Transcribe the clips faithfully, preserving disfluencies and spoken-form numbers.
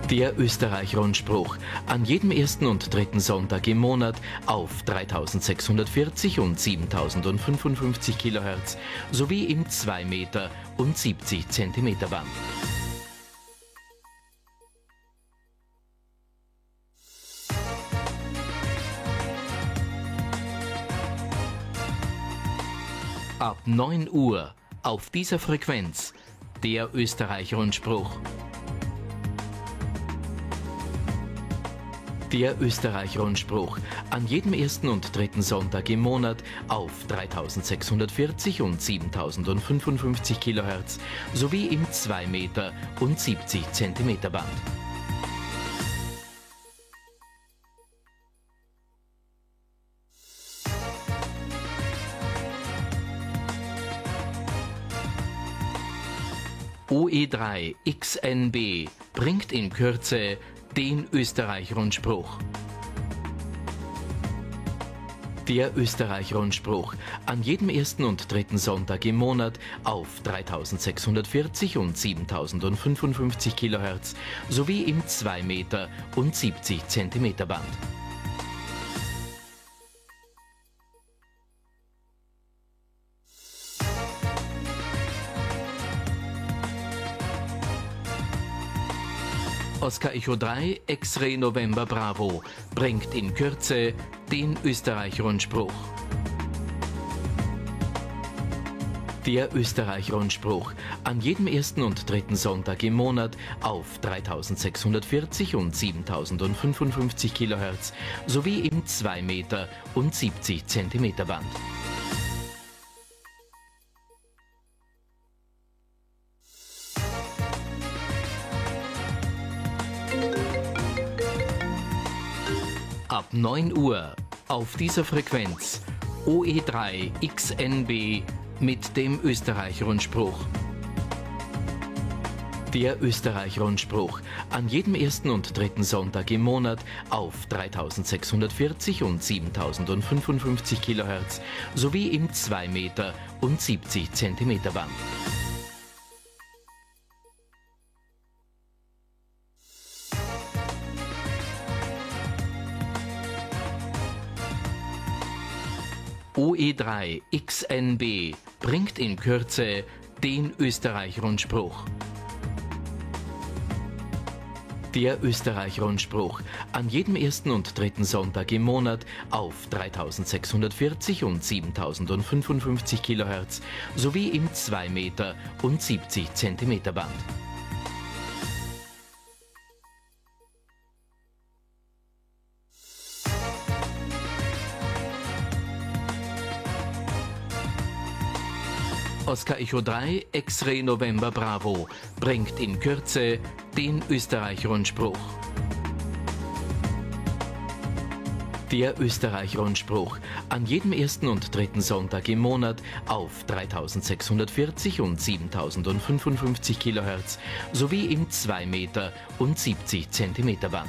Der Österreich-Rundspruch. An jedem ersten und dritten Sonntag im Monat auf dreitausendsechshundertvierzig und siebentausendfünfundfünfzig Kilohertz sowie im zwei Meter und siebzig Zentimeter Band. Ab neun Uhr auf dieser Frequenz der Österreich-Rundspruch. Der Österreich-Rundspruch. An jedem ersten und dritten Sonntag im Monat auf dreitausendsechshundertvierzig und siebentausendfünfundfünfzig Kilohertz sowie im zwei Meter und siebzig Zentimeter Band. O E drei X N B bringt in Kürze den Österreich-Rundspruch. Der Österreich-Rundspruch. An jedem ersten und dritten Sonntag im Monat auf dreitausendsechshundertvierzig und siebentausendfünfundfünfzig Kilohertz sowie im zwei Meter und siebzig Zentimeter Band. Oscar Echo drei X-Ray November Bravo bringt in Kürze den Österreich-Rundspruch. Der Österreich-Rundspruch. An jedem ersten und dritten Sonntag im Monat auf dreitausendsechshundertvierzig und siebentausendfünfundfünfzig Kilohertz sowie im zwei Meter und siebzig Zentimeter Band. Ab neun Uhr auf dieser Frequenz O E drei X N B mit dem Österreich-Rundspruch. Der Österreich-Rundspruch. An jedem ersten und dritten Sonntag im Monat auf dreitausendsechshundertvierzig und siebentausendfünfundfünfzig Kilohertz sowie im zwei Meter und siebzig Zentimeter Band. O E drei X N B bringt in Kürze den Österreich-Rundspruch. Der Österreich-Rundspruch. An jedem ersten und dritten Sonntag im Monat auf dreitausendsechshundertvierzig und siebentausendfünfundfünfzig Kilohertz sowie im zwei Meter und siebzig Zentimeter Band. Oscar Echo drei X-Ray November Bravo bringt in Kürze den Österreich-Rundspruch. Der Österreich-Rundspruch. An jedem ersten und dritten Sonntag im Monat auf dreitausendsechshundertvierzig und siebentausendfünfundfünfzig Kilohertz sowie im zwei Meter und siebzig Zentimeter Band.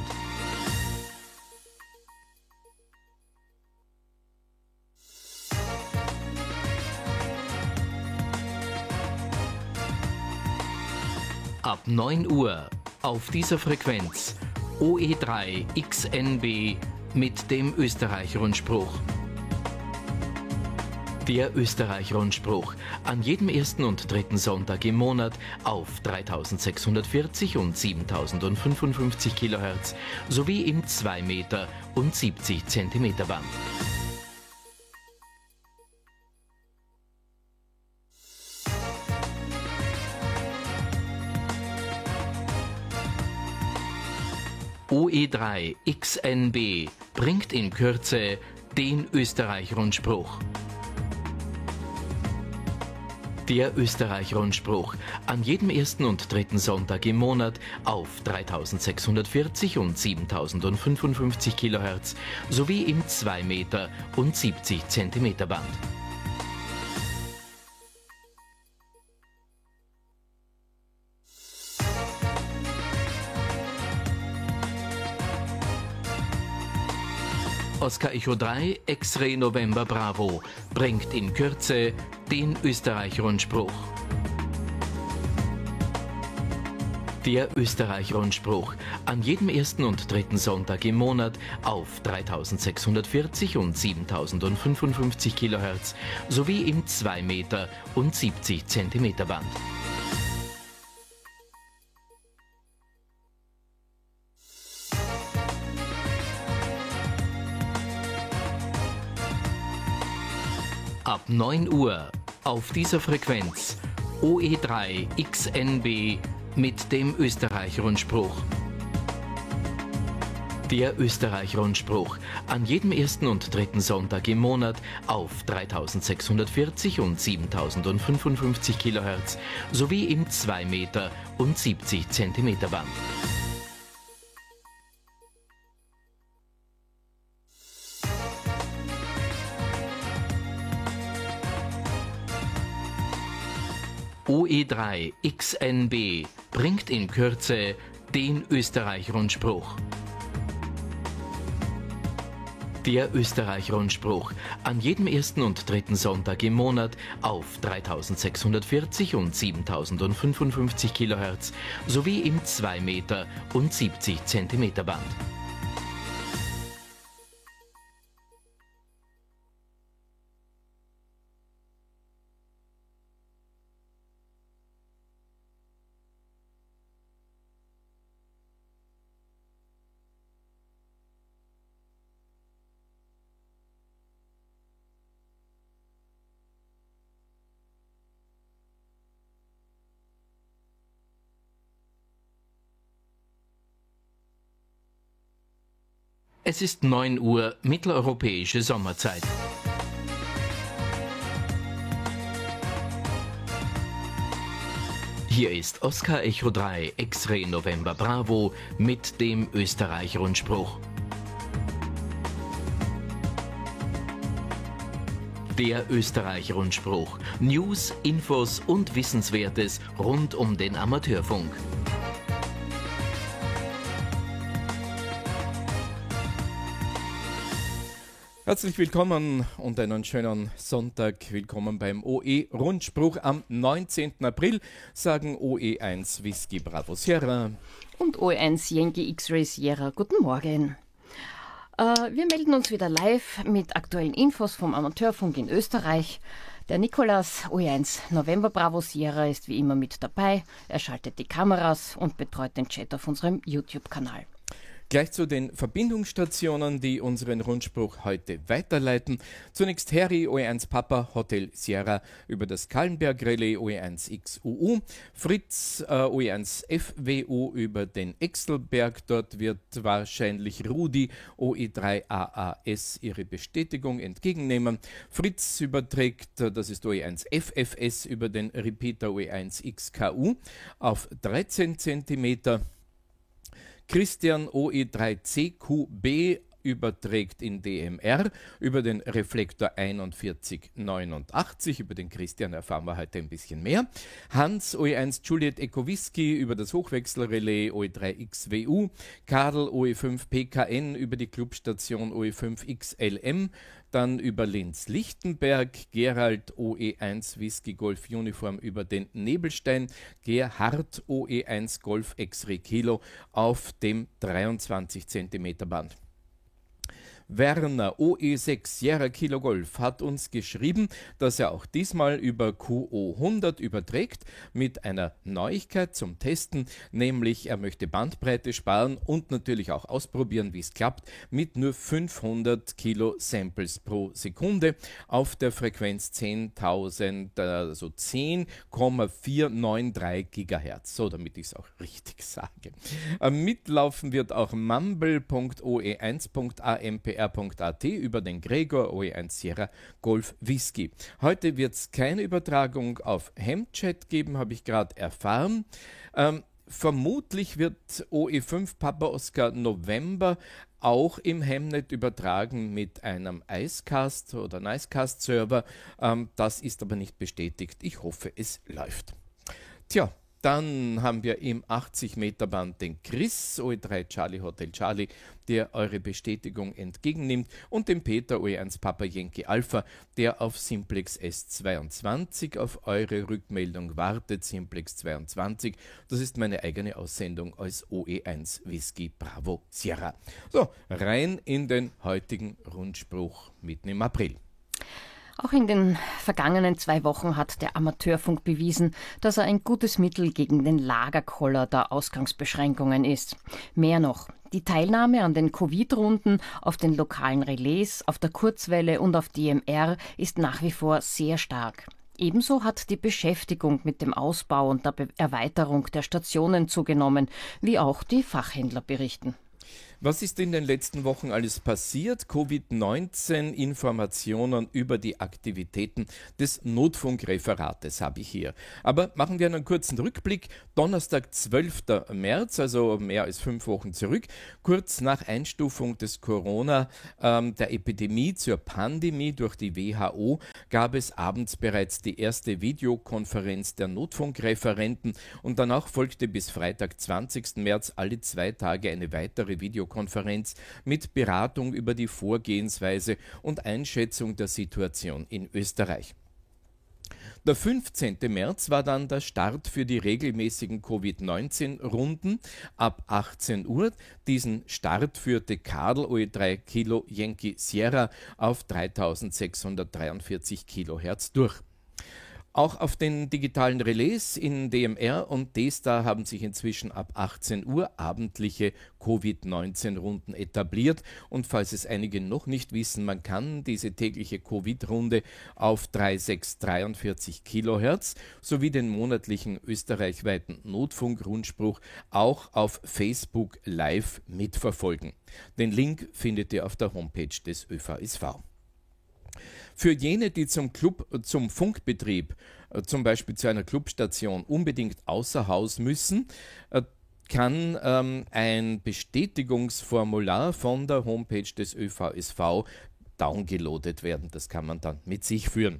Ab neun Uhr auf dieser Frequenz O E drei X N B mit dem Österreich-Rundspruch. Der Österreich-Rundspruch. An jedem ersten und dritten Sonntag im Monat auf dreitausendsechshundertvierzig und siebentausendfünfundfünfzig Kilohertz sowie im zwei Meter und siebzig Zentimeter Band. O E drei X N B bringt in Kürze den Österreich-Rundspruch. Der Österreich-Rundspruch. An jedem ersten und dritten Sonntag im Monat auf dreitausendsechshundertvierzig und siebentausendfünfundfünfzig Kilohertz sowie im zwei Meter und siebzig Zentimeter Band. Oscar Echo drei X-Ray November Bravo bringt in Kürze den Österreich-Rundspruch. Der Österreich-Rundspruch. An jedem ersten und dritten Sonntag im Monat auf dreitausendsechshundertvierzig und siebentausendfünfundfünfzig Kilohertz sowie im zwei Meter und siebzig Zentimeter Band. Ab neun Uhr auf dieser Frequenz O E drei X N B mit dem Österreich-Rundspruch. Der Österreich-Rundspruch. An jedem ersten und dritten Sonntag im Monat auf dreitausendsechshundertvierzig und siebentausendfünfundfünfzig Kilohertz sowie im zwei Meter und siebzig Zentimeter Band. O E drei X N B bringt in Kürze den Österreich-Rundspruch. Der Österreich-Rundspruch. An jedem ersten und dritten Sonntag im Monat auf dreitausendsechshundertvierzig und siebentausendfünfundfünfzig Kilohertz sowie im zwei Meter und siebzig Zentimeter Band. Es ist neun Uhr mitteleuropäische Sommerzeit. Hier ist Oscar Echo drei X-Ray November Bravo mit dem Österreich-Rundspruch. Der Österreich-Rundspruch. News, Infos und Wissenswertes rund um den Amateurfunk. Herzlich willkommen und einen schönen Sonntag. Willkommen beim O E-Rundspruch am neunzehnten April, sagen O E eins Whisky Bravo Sierra und O E eins Yankee X-Ray Sierra. Guten Morgen. Äh, wir melden uns wieder live mit aktuellen Infos vom Amateurfunk in Österreich. Der Nikolas, O E eins November Bravo Sierra, ist wie immer mit dabei. Er schaltet die Kameras und betreut den Chat auf unserem YouTube-Kanal. Gleich zu den Verbindungsstationen, die unseren Rundspruch heute weiterleiten. Zunächst Harry, O E eins Papa, Hotel Sierra über das Kallenberg Relais O E eins X U U. Fritz, äh, O E eins F W U über den Exelberg. Dort wird wahrscheinlich Rudi, O E drei A A S, ihre Bestätigung entgegennehmen. Fritz überträgt, das ist O E eins F F S, über den Repeater O E eins X K U auf dreizehn Zentimeter. Christian O E drei C Q B überträgt in D M R über den Reflektor einundvierzig neunundachtzig. Über den Christian erfahren wir heute ein bisschen mehr. Hans O E eins Juliet Echo Whisky über das Hochwechselrelais O E drei X W U. Karl O E fünf P K N über die Clubstation O E fünf X L M. Dann über Linz-Lichtenberg, Gerald O E eins Whisky Golf Uniform über den Nebelstein, Gerhard O E eins Golf X-Ray Kilo auf dem dreiundzwanzig Zentimeter Band. Werner O E sechs Sierra Kilo Golf hat uns geschrieben, dass er auch diesmal über Q O hundert überträgt mit einer Neuigkeit zum Testen, nämlich er möchte Bandbreite sparen und natürlich auch ausprobieren, wie es klappt, mit nur fünfhundert Kilo Samples pro Sekunde auf der Frequenz zehntausend, also zehn Komma vierhundertdreiundneunzig Gigahertz, so damit ich es auch richtig sage. Mitlaufen wird auch mumble punkt o e eins punkt a m p r punkt a t über den Gregor O E eins Sierra Golf Whisky. Heute wird es keine Übertragung auf Hemchat geben, habe ich gerade erfahren. Ähm, vermutlich wird O E fünf Papa Oscar November auch im Hemnet übertragen mit einem Icecast oder Nicecast Server. Ähm, das ist aber nicht bestätigt. Ich hoffe, es läuft. Tja, Dann haben wir im achtzig Meter Band den Chris, O E drei Charlie Hotel Charlie, der eure Bestätigung entgegennimmt, und den Peter, O E eins Papa Yankee Alpha, der auf Simplex S zweiundzwanzig auf eure Rückmeldung wartet. Simplex zweiundzwanzig, das ist meine eigene Aussendung als O E eins Whisky Bravo Sierra. So, rein in den heutigen Rundspruch mitten im April. Auch in den vergangenen zwei Wochen hat der Amateurfunk bewiesen, dass er ein gutes Mittel gegen den Lagerkoller der Ausgangsbeschränkungen ist. Mehr noch, die Teilnahme an den Covid-Runden auf den lokalen Relais, auf der Kurzwelle und auf D M R ist nach wie vor sehr stark. Ebenso hat die Beschäftigung mit dem Ausbau und der Be- Erweiterung der Stationen zugenommen, wie auch die Fachhändler berichten. Was ist in den letzten Wochen alles passiert? Covid neunzehn Informationen über die Aktivitäten des Notfunkreferates habe ich hier. Aber machen wir einen kurzen Rückblick. Donnerstag, zwölfter März, also mehr als fünf Wochen zurück, kurz nach Einstufung des Corona, ähm, der Epidemie zur Pandemie durch die W H O, gab es abends bereits die erste Videokonferenz der Notfunkreferenten und danach folgte bis Freitag, zwanzigsten März, alle zwei Tage eine weitere Videokonferenz mit Beratung über die Vorgehensweise und Einschätzung der Situation in Österreich. Der fünfzehnten März war dann der Start für die regelmäßigen Covid neunzehn Runden ab achtzehn Uhr. Diesen Start führte Kadel O E drei Kilo Yankee Sierra auf dreitausendsechshundertdreiundvierzig Kilohertz durch. Auch auf den digitalen Relais in D M R und D-Star haben sich inzwischen ab achtzehn Uhr abendliche Covid neunzehn Runden etabliert. Und falls es einige noch nicht wissen, man kann diese tägliche Covid-Runde auf dreitausendsechshundertdreiundvierzig Kilohertz sowie den monatlichen österreichweiten Notfunk-Rundspruch auch auf Facebook Live mitverfolgen. Den Link findet ihr auf der Homepage des Ö V S V. Für jene, die zum Club, zum Funkbetrieb, zum Beispiel zu einer Clubstation, unbedingt außer Haus müssen, kann ähm, ein Bestätigungsformular von der Homepage des Ö V S V downgeloadet werden. Das kann man dann mit sich führen.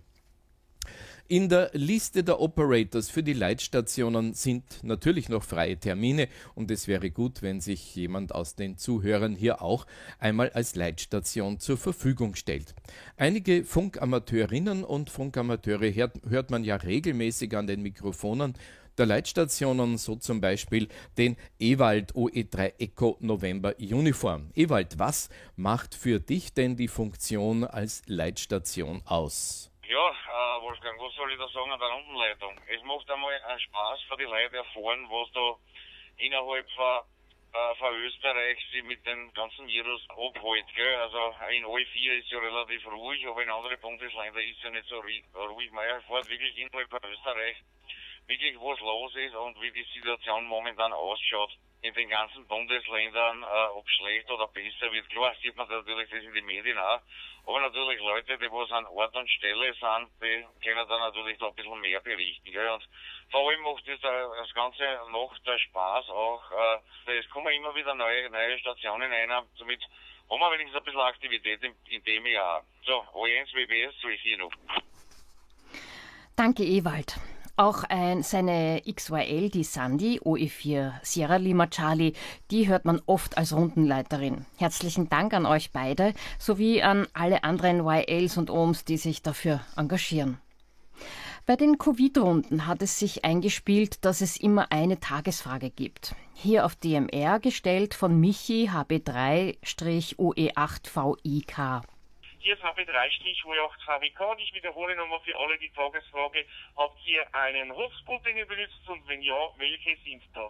In der Liste der Operators für die Leitstationen sind natürlich noch freie Termine und es wäre gut, wenn sich jemand aus den Zuhörern hier auch einmal als Leitstation zur Verfügung stellt. Einige Funkamateurinnen und Funkamateure hört, hört man ja regelmäßig an den Mikrofonen der Leitstationen, so zum Beispiel den Ewald O E drei Echo November Uniform. Ewald, was macht für dich denn die Funktion als Leitstation aus? Ja, äh, Wolfgang, was soll ich da sagen an der Rundenleitung? Es macht einmal einen Spaß für die Leute erfahren, was da innerhalb von, äh, von Österreich sich mit dem ganzen Virus abhält. Gell? Also in A vier ist ja relativ ruhig, aber in anderen Bundesländern ist ja nicht so ruhig. Man erfährt wirklich innerhalb von Österreich wirklich, was los ist und wie die Situation momentan ausschaut. In den ganzen Bundesländern, äh, ob schlecht oder besser wird. Klar sieht man natürlich das in den Medien auch. Aber natürlich Leute, die was an Ort und Stelle sind, die können dann natürlich da ein bisschen mehr berichten. Gell? Und vor allem macht das, das Ganze noch der Spaß auch. Äh, es kommen immer wieder neue, neue Stationen rein. Somit haben wir wenigstens ein bisschen Aktivität in, in dem Jahr. So, O E eins W B S zwei vier noch. Danke, Ewald. Auch ein, seine X Y L, die Sandy, O E vier Sierra Lima Charlie, die hört man oft als Rundenleiterin. Herzlichen Dank an euch beide, sowie an alle anderen Y Ls und Ohms, die sich dafür engagieren. Bei den Covid-Runden hat es sich eingespielt, dass es immer eine Tagesfrage gibt. Hier auf D M R gestellt von Michi H B drei O E acht V I K. Hier ist H B drei O E acht V I K und ich wiederhole nochmal für alle die Tagesfrage, habt ihr einen Hotspot, den ihr benutzt und wenn ja, welche sind das?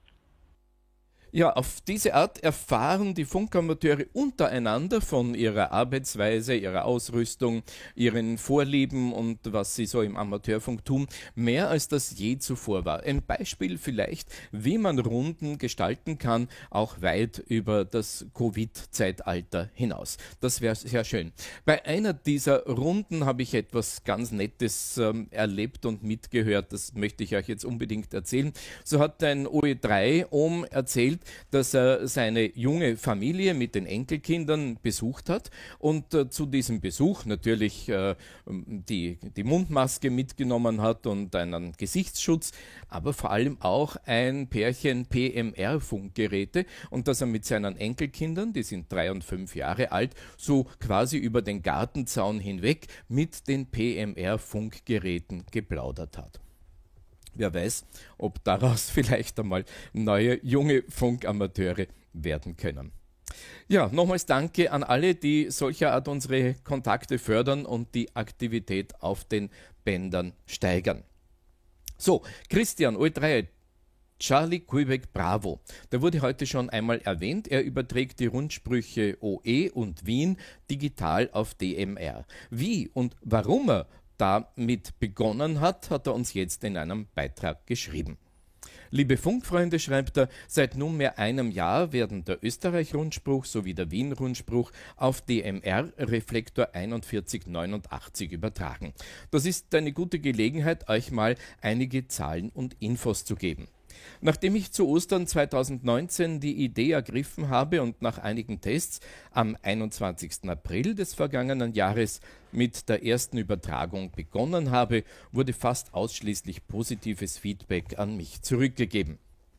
Ja, auf diese Art erfahren die Funkamateure untereinander von ihrer Arbeitsweise, ihrer Ausrüstung, ihren Vorlieben und was sie so im Amateurfunk tun, mehr als das je zuvor war. Ein Beispiel vielleicht, wie man Runden gestalten kann, auch weit über das Covid-Zeitalter hinaus. Das wäre sehr schön. Bei einer dieser Runden habe ich etwas ganz Nettes ähm, erlebt und mitgehört. Das möchte ich euch jetzt unbedingt erzählen. So hat ein O E drei Ohm erzählt, dass er seine junge Familie mit den Enkelkindern besucht hat und äh, zu diesem Besuch natürlich äh, die, die Mundmaske mitgenommen hat und einen Gesichtsschutz, aber vor allem auch ein Pärchen P M R-Funkgeräte und dass er mit seinen Enkelkindern, die sind drei und fünf Jahre alt, so quasi über den Gartenzaun hinweg mit den P M R-Funkgeräten geplaudert hat. Wer weiß, ob daraus vielleicht einmal neue junge Funkamateure werden können. Ja, nochmals danke an alle, die solcher Art unsere Kontakte fördern und die Aktivität auf den Bändern steigern. So, Christian, O E drei, Charlie Quebec Bravo. Der wurde heute schon einmal erwähnt. Er überträgt die Rundsprüche O E und Wien digital auf D M R. Wie und warum er damit begonnen hat, hat er uns jetzt in einem Beitrag geschrieben. Liebe Funkfreunde, schreibt er, seit nunmehr einem Jahr werden der Österreich-Rundspruch sowie der Wien-Rundspruch auf D M R-Reflektor einundvierzig neunundachtzig übertragen. Das ist eine gute Gelegenheit, euch mal einige Zahlen und Infos zu geben. Nachdem ich zu Ostern zweitausendneunzehn die Idee ergriffen habe und nach einigen Tests am einundzwanzigsten April des vergangenen Jahres mit der ersten Übertragung begonnen habe, wurde fast ausschließlich positives Feedback an mich zurückgegeben.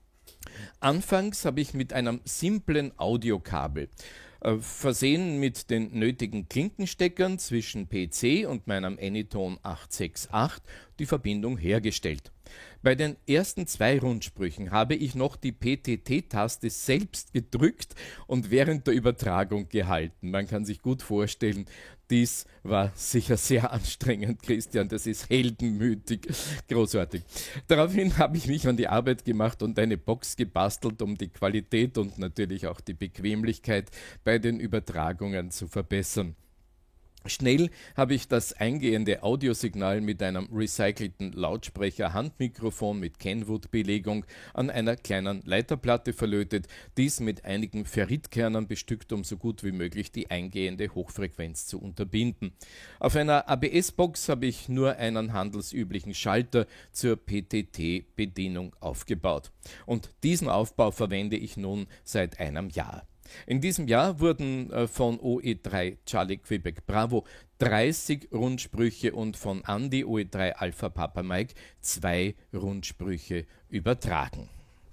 Anfangs habe ich mit einem simplen Audiokabel, äh, versehen mit den nötigen Klinkensteckern zwischen P C und meinem Anytone acht sechs acht, die Verbindung hergestellt. Bei den ersten zwei Rundsprüchen habe ich noch die P T T-Taste selbst gedrückt und während der Übertragung gehalten. Man kann sich gut vorstellen, dies war sicher sehr anstrengend, Christian, das ist heldenmütig, großartig. Daraufhin habe ich mich an die Arbeit gemacht und eine Box gebastelt, um die Qualität und natürlich auch die Bequemlichkeit bei den Übertragungen zu verbessern. Schnell habe ich das eingehende Audiosignal mit einem recycelten Lautsprecher-Handmikrofon mit Kenwood-Belegung an einer kleinen Leiterplatte verlötet, dies mit einigen Ferritkernen bestückt, um so gut wie möglich die eingehende Hochfrequenz zu unterbinden. Auf einer A B S-Box habe ich nur einen handelsüblichen Schalter zur P T T-Bedienung aufgebaut. Und diesen Aufbau verwende ich nun seit einem Jahr. In diesem Jahr wurden äh, von O E drei Charlie Quebec Bravo dreißig Rundsprüche und von Andi O E drei Alpha Papa Mike zwei Rundsprüche übertragen.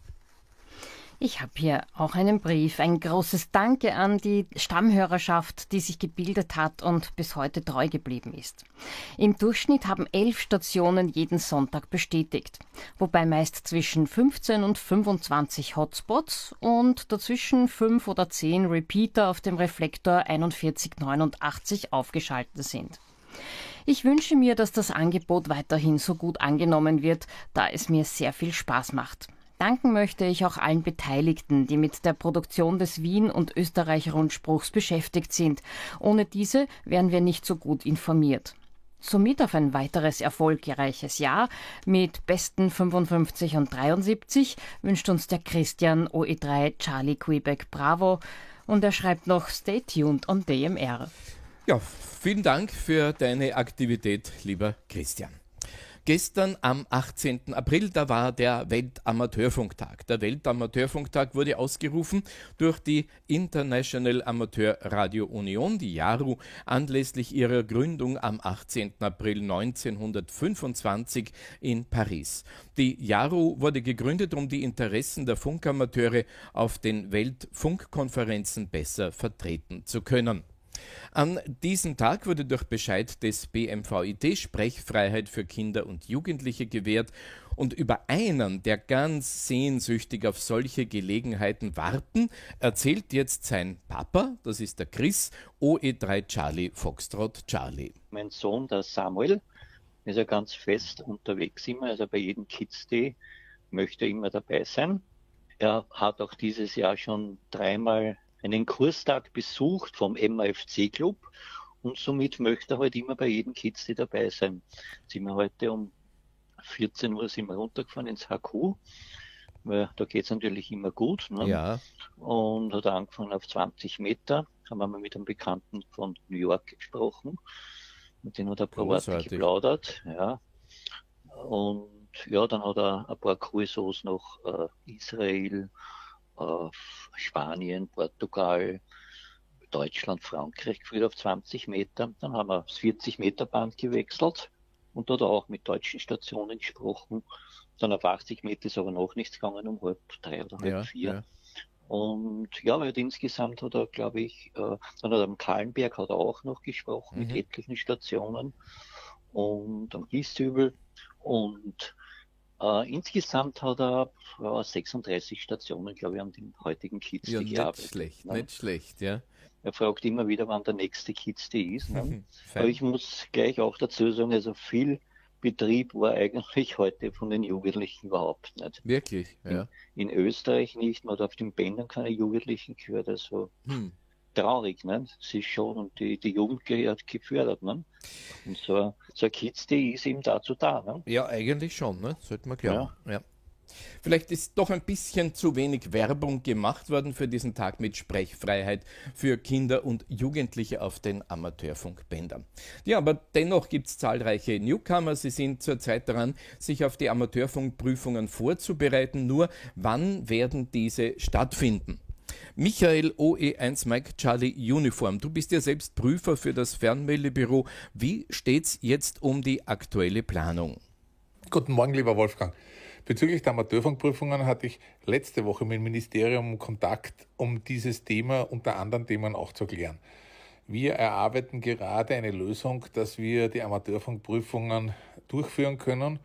Ich habe hier auch einen Brief. Ein großes Danke an die Stammhörerschaft, die sich gebildet hat und bis heute treu geblieben ist. Im Durchschnitt haben elf Stationen jeden Sonntag bestätigt, wobei meist zwischen fünfzehn und fünfundzwanzig Hotspots und dazwischen fünf oder zehn Repeater auf dem Reflektor einundvierzig neunundachtzig aufgeschaltet sind. Ich wünsche mir, dass das Angebot weiterhin so gut angenommen wird, da es mir sehr viel Spaß macht. Danken möchte ich auch allen Beteiligten, die mit der Produktion des Wien- und Österreich-Rundspruchs beschäftigt sind. Ohne diese wären wir nicht so gut informiert. Somit auf ein weiteres erfolgreiches Jahr mit besten fünfundfünfzig und dreiundsiebzig wünscht uns der Christian O E drei Charlie Quebec Bravo und er schreibt noch Stay tuned on D M R. Ja, vielen Dank für deine Aktivität, lieber Christian. Gestern am achtzehnten April, da war der Weltamateurfunktag. Der Weltamateurfunktag wurde ausgerufen durch die International Amateur Radio Union, die I A R U, anlässlich ihrer Gründung am achtzehnten April neunzehnhundertfünfundzwanzig in Paris. Die I A R U wurde gegründet, um die Interessen der Funkamateure auf den Weltfunkkonferenzen besser vertreten zu können. An diesem Tag wurde durch Bescheid des B M V I T Sprechfreiheit für Kinder und Jugendliche gewährt und über einen, der ganz sehnsüchtig auf solche Gelegenheiten warten, erzählt jetzt sein Papa, das ist der Chris, O E drei Charlie Foxtrot Charlie. Mein Sohn, der Samuel, ist ja ganz fest unterwegs immer, also bei jedem Kids Day möchte er immer dabei sein. Er hat auch dieses Jahr schon dreimal einen Kurstag besucht vom M A F C-Club und somit möchte er halt immer bei jedem Kids Day dabei sein. Jetzt sind wir heute um vierzehn Uhr sind wir runtergefahren ins H Q, weil da geht es natürlich immer gut. Ne? Ja. Und hat angefangen auf zwanzig Meter, haben wir mal mit einem Bekannten von New York gesprochen, mit dem hat er ein paar Worte geplaudert. Ja. Und ja, dann hat er ein paar Kursos nach äh, Israel, äh, Spanien, Portugal, Deutschland, Frankreich geführt auf zwanzig Meter. Dann haben wir das vierzig Meter Band gewechselt und dort auch mit deutschen Stationen gesprochen. Dann auf achtzig Meter ist aber noch nichts gegangen, um halb drei oder halb Ja, vier. ja. Und ja, weil insgesamt hat er, glaube ich, äh, dann hat er am Kahlenberg hat er auch noch gesprochen Mhm. mit etlichen Stationen und am Gieshübel. Und äh, insgesamt hat er ja, sechsunddreißig Stationen, glaube ich, an den heutigen Kids Ja, nicht gearbeitet. schlecht, Ne? nicht schlecht, ja. Er fragt immer wieder, wann der nächste Kids Day ist. Ne? Fein. Aber ich muss gleich auch dazu sagen, also viel Betrieb war eigentlich heute von den Jugendlichen überhaupt nicht. Wirklich, ja. In Österreich nicht, man hat auf den Bändern keine Jugendlichen gehört, also Hm. traurig, ne? Das ist schon, und die, die Jugend gehört gefördert, ne? Und so, so ein Kids Day ist eben dazu da, ne? Ja, eigentlich schon, ne? Sollte man glauben. Ja. Vielleicht ist doch ein bisschen zu wenig Werbung gemacht worden für diesen Tag mit Sprechfreiheit für Kinder und Jugendliche auf den Amateurfunkbändern. Ja, aber dennoch gibt es zahlreiche Newcomer. Sie sind zurzeit daran, sich auf die Amateurfunkprüfungen vorzubereiten. Nur wann werden diese stattfinden? Michael O E eins Mike Charlie Uniform, du bist ja selbst Prüfer für das Fernmeldebüro. Wie steht's jetzt um die aktuelle Planung? Guten Morgen, lieber Wolfgang. Bezüglich der Amateurfunkprüfungen hatte ich letzte Woche mit dem Ministerium Kontakt, um dieses Thema unter anderen Themen auch zu klären. Wir erarbeiten gerade eine Lösung, dass wir die Amateurfunkprüfungen durchführen können.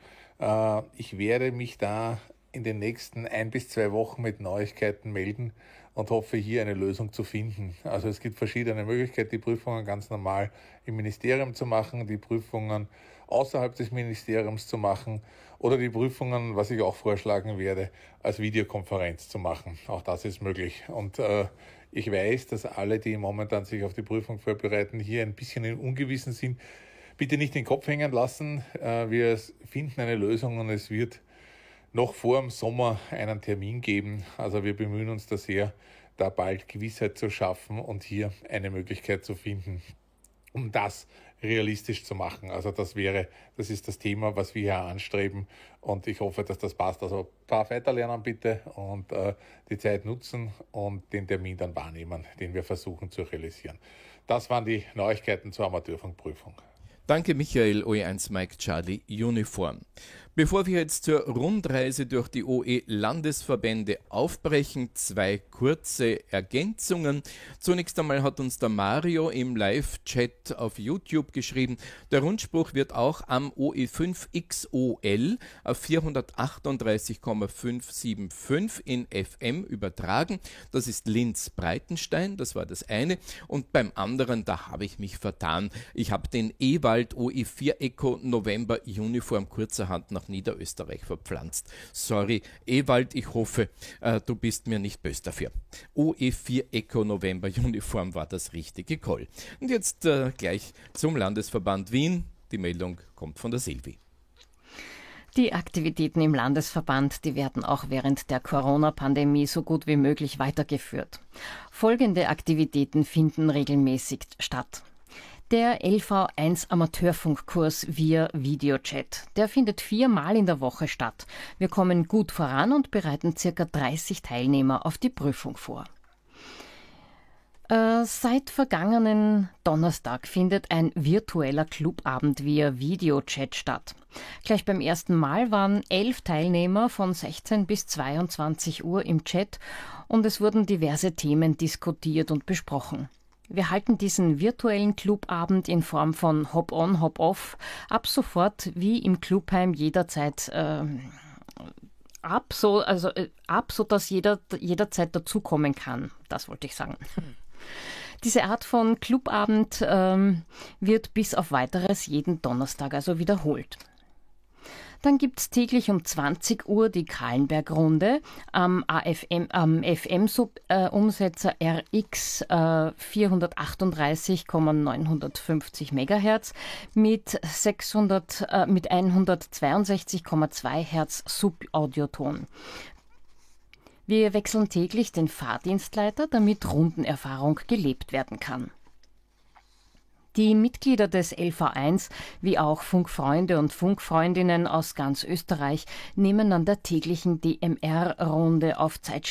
Ich werde mich da in den nächsten ein bis zwei Wochen mit Neuigkeiten melden und hoffe, hier eine Lösung zu finden. Also es gibt verschiedene Möglichkeiten, die Prüfungen ganz normal im Ministerium zu machen, die Prüfungen außerhalb des Ministeriums zu machen oder die Prüfungen, was ich auch vorschlagen werde, als Videokonferenz zu machen. Auch das ist möglich. Und äh, ich weiß, dass alle, die momentan sich auf die Prüfung vorbereiten, hier ein bisschen im Ungewissen sind. Bitte nicht den Kopf hängen lassen. Äh, wir finden eine Lösung und es wird noch vor dem Sommer einen Termin geben. Also wir bemühen uns da sehr, da bald Gewissheit zu schaffen und hier eine Möglichkeit zu finden, um das realistisch zu machen. Also das wäre, das ist das Thema, was wir hier anstreben und ich hoffe, dass das passt. Also brav weiterlernen bitte und äh, die Zeit nutzen und den Termin dann wahrnehmen, den wir versuchen zu realisieren. Das waren die Neuigkeiten zur Amateurfunkprüfung. Danke Michael, O E eins Mike Charlie Uniform. Bevor wir jetzt zur Rundreise durch die O E-Landesverbände aufbrechen, zwei kurze Ergänzungen. Zunächst einmal hat uns der Mario im Live-Chat auf YouTube geschrieben, der Rundspruch wird auch am O E fünf X O L auf vierhundertachtunddreißig Komma fünfhundertfünfundsiebzig in F M übertragen. Das ist Linz-Breitenstein, das war das eine. Und beim anderen, da habe ich mich vertan. Ich habe den Ewald O E vier Echo November Uniform kurzerhand nach Niederösterreich verpflanzt. Sorry, Ewald, ich hoffe, äh, du bist mir nicht böse dafür. O E vier Echo November Uniform war das richtige Call. Und jetzt äh, gleich zum Landesverband Wien. Die Meldung kommt von der Silvi. Die Aktivitäten im Landesverband, die werden auch während der Corona-Pandemie so gut wie möglich weitergeführt. Folgende Aktivitäten finden regelmäßig statt. Der L V eins Amateurfunkkurs via Videochat. Der findet viermal in der Woche statt. Wir kommen gut voran und bereiten circa dreißig Teilnehmer auf die Prüfung vor. Äh, seit vergangenen Donnerstag findet ein virtueller Clubabend via Videochat statt. Gleich beim ersten Mal waren elf Teilnehmer von sechzehn bis zweiundzwanzig Uhr im Chat und es wurden diverse Themen diskutiert und besprochen. Wir halten diesen virtuellen Clubabend in Form von Hop-on, Hop-off ab sofort wie im Clubheim jederzeit äh, ab, so, also, äh, ab, sodass jeder jederzeit dazukommen kann. Das wollte ich sagen. Diese Art von Clubabend ähm, wird bis auf Weiteres jeden Donnerstag also wiederholt. Dann gibt es täglich um zwanzig Uhr die Kahlenberg-Runde am A F M, am F M-Umsetzer äh, R X äh, vierhundertachtunddreißig Komma neunhundertfünfzig Megahertz mit, sechshundert, äh, mit hundertzweiundsechzig Komma zwei Hertz Subaudioton. Wir wechseln täglich den Fahrdienstleiter, damit Rundenerfahrung gelebt werden kann. Die Mitglieder des L V eins, wie auch Funkfreunde und Funkfreundinnen aus ganz Österreich, nehmen an der täglichen D M R-Runde auf Zeitschritt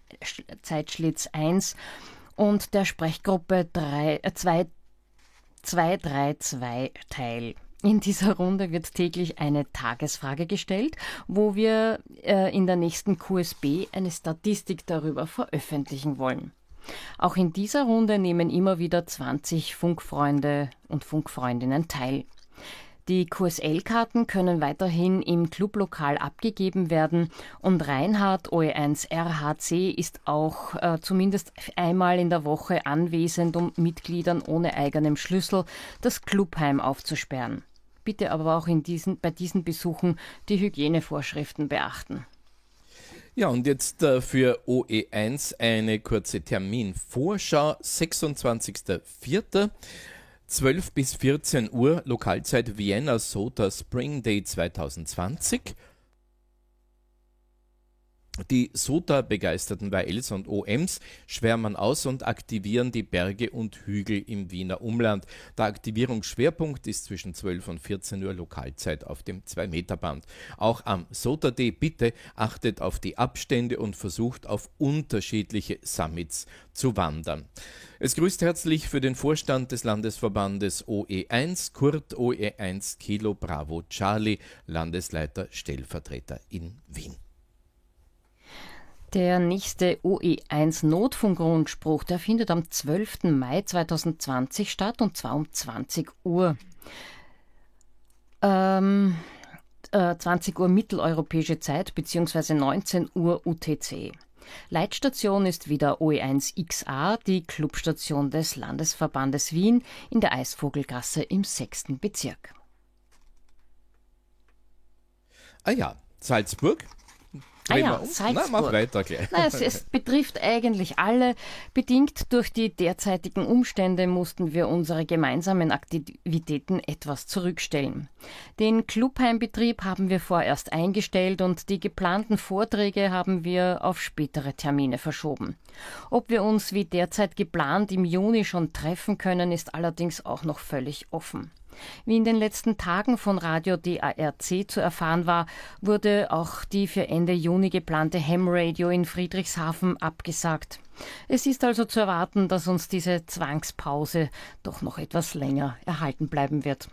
Zeitschlitz eins und der Sprechgruppe zwei drei zwei teil. In dieser Runde wird täglich eine Tagesfrage gestellt, wo wir äh, in der nächsten Q S B eine Statistik darüber veröffentlichen wollen. Auch in dieser Runde nehmen immer wieder zwanzig Funkfreunde und Funkfreundinnen teil. Die Q S L-Karten können weiterhin im Clublokal abgegeben werden und Reinhard O E eins R H C ist auch äh, zumindest einmal in der Woche anwesend, um Mitgliedern ohne eigenem Schlüssel das Clubheim aufzusperren. Bitte aber auch in diesen, bei diesen Besuchen die Hygienevorschriften beachten. Ja, und jetzt äh, für O E eins eine kurze Terminvorschau. sechsundzwanzigster vierter zwölf bis vierzehn Uhr, Lokalzeit Vienna SOTA Spring Day zweitausendzwanzig. Die SOTA-begeisterten Y Ls und O Ms schwärmen aus und aktivieren die Berge und Hügel im Wiener Umland. Der Aktivierungsschwerpunkt ist zwischen zwölf und vierzehn Uhr Lokalzeit auf dem zwei Meter Band. Auch am SOTA-Day bitte achtet auf die Abstände und versucht auf unterschiedliche Summits zu wandern. Es grüßt herzlich für den Vorstand des Landesverbandes O E eins, Kurt O E eins Kilo Bravo Charlie, Landesleiter Stellvertreter in Wien. Der nächste O E eins Notfunkrundspruch, der findet am zwölften Mai zweitausendzwanzig statt und zwar um zwanzig Uhr. Ähm, äh, zwanzig Uhr mitteleuropäische Zeit bzw. neunzehn Uhr U T C. Leitstation ist wieder O E eins X A, die Clubstation des Landesverbandes Wien in der Eisvogelgasse im sechsten Bezirk. Ah ja, Salzburg. Ah ja, um. Salzburg. Na, mach weiter gleich. Na, es, es betrifft eigentlich alle. Bedingt durch die derzeitigen Umstände mussten wir unsere gemeinsamen Aktivitäten etwas zurückstellen. Den Clubheimbetrieb haben wir vorerst eingestellt und die geplanten Vorträge haben wir auf spätere Termine verschoben. Ob wir uns wie derzeit geplant im Juni schon treffen können, ist allerdings auch noch völlig offen. Wie in den letzten Tagen von Radio D A R C zu erfahren war, wurde auch die für Ende Juni geplante Ham Radio in Friedrichshafen abgesagt. Es ist also zu erwarten, dass uns diese Zwangspause doch noch etwas länger erhalten bleiben wird.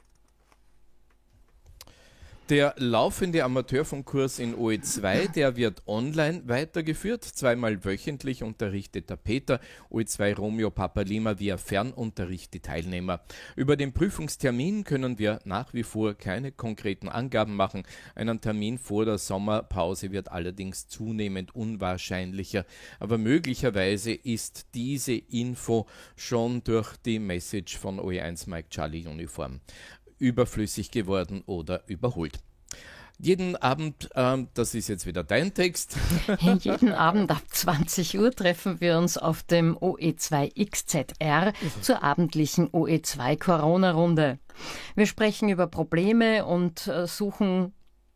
Der laufende Amateurfunkkurs in O E zwei, der wird online weitergeführt. Zweimal wöchentlich unterrichtet der Peter, O E zwei Romeo Papa Lima via Fernunterricht die Teilnehmer. Über den Prüfungstermin können wir nach wie vor keine konkreten Angaben machen. Einen Termin vor der Sommerpause wird allerdings zunehmend unwahrscheinlicher. Aber möglicherweise ist diese Info schon durch die Message von O E eins Mike Charlie Uniform überflüssig geworden oder überholt. Jeden Abend, ähm, das ist jetzt wieder dein Text. Jeden Abend ab zwanzig Uhr treffen wir uns auf dem O E zwei X Z R zur abendlichen O E zwei Corona-Runde. Wir sprechen über Probleme und äh, suchen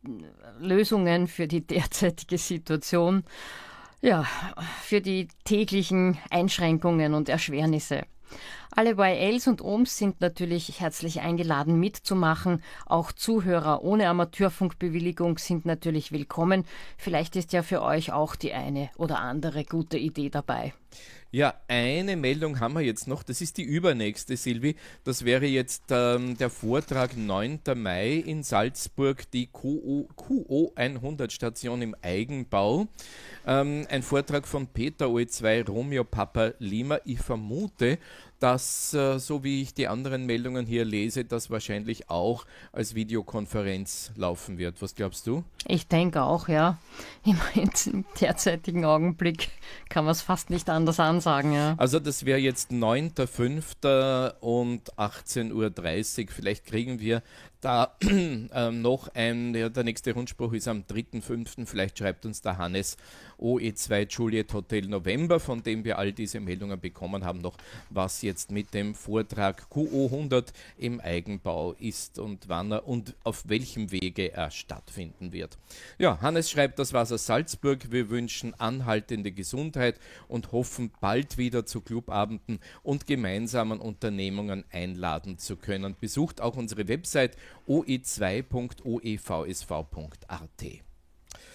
Lösungen für die derzeitige Situation, ja, für die täglichen Einschränkungen und Erschwernisse. Alle Y Ls und O Ms sind natürlich herzlich eingeladen mitzumachen. Auch Zuhörer ohne Amateurfunkbewilligung sind natürlich willkommen. Vielleicht ist ja für euch auch die eine oder andere gute Idee dabei. Ja, eine Meldung haben wir jetzt noch, das ist die übernächste, Silvi. Das wäre jetzt ähm, der Vortrag neunten Mai in Salzburg, die Q O hundert Station im Eigenbau. Ähm, ein Vortrag von Peter O E zwei Romeo Papa Lima. Ich vermute, dass, äh, so wie ich die anderen Meldungen hier lese, das wahrscheinlich auch als Videokonferenz laufen wird. Was glaubst du? Ich denke auch, ja. Im derzeitigen Augenblick kann man es fast nicht anders ansagen, ja. Also das wäre jetzt neunten fünften und achtzehn Uhr dreißig. Vielleicht kriegen wir da äh, noch ein, ja, der nächste Rundspruch ist am dritten fünften Vielleicht schreibt uns der Hannes O E zwei Juliet Hotel November, von dem wir all diese Meldungen bekommen haben, noch was jetzt mit dem Vortrag Q O hundert im Eigenbau ist und wann er und auf welchem Wege er stattfinden wird. Ja, Hannes schreibt, das war's aus Salzburg. Wir wünschen anhaltende Gesundheit und hoffen, bald wieder zu Clubabenden und gemeinsamen Unternehmungen einladen zu können. Besucht auch unsere Website o e zwei punkt o e v s v punkt a t.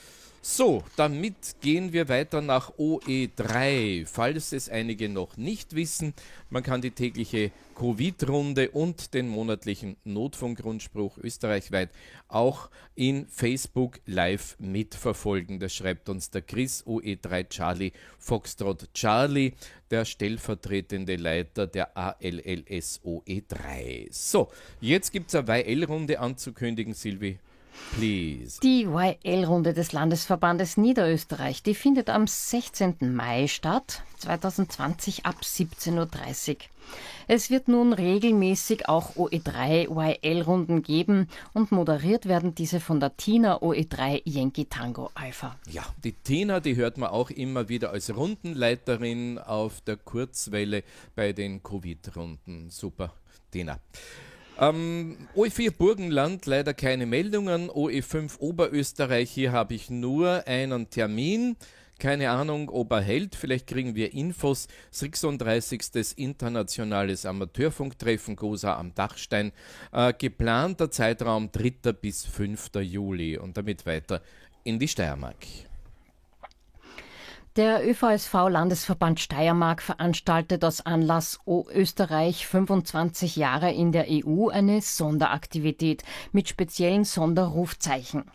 So, damit gehen wir weiter nach O E drei. Falls es einige noch nicht wissen, man kann die tägliche Covid-Runde und den monatlichen Notfunkrundspruch österreichweit auch in Facebook live mitverfolgen. Das schreibt uns der Chris O E drei Charlie Foxtrot Charlie, der stellvertretende Leiter der A L L S O E drei. So, jetzt gibt es eine Y L-Runde anzukündigen, Silvi. Please. Die Y L-Runde des Landesverbandes Niederösterreich, die findet am sechzehnten Mai statt, zwanzig zwanzig ab siebzehn Uhr dreißig. Es wird nun regelmäßig auch O E drei Y L-Runden geben und moderiert werden diese von der Tina O E drei Yankee Tango Alpha. Ja, die Tina, die hört man auch immer wieder als Rundenleiterin auf der Kurzwelle bei den Covid-Runden. Super, Tina. Ähm, O E vier Burgenland, leider keine Meldungen. O E fünf Oberösterreich, hier habe ich nur einen Termin. Keine Ahnung, ob er hält. Vielleicht kriegen wir Infos. sechsunddreißigste Internationales Amateurfunktreffen Gosa am Dachstein. Äh, geplanter Zeitraum dritter bis fünfter Juli. Und damit weiter in die Steiermark. Der Ö V S V-Landesverband Steiermark veranstaltet aus Anlass O Österreich fünfundzwanzig Jahre in der E U eine Sonderaktivität mit speziellen Sonderrufzeichen.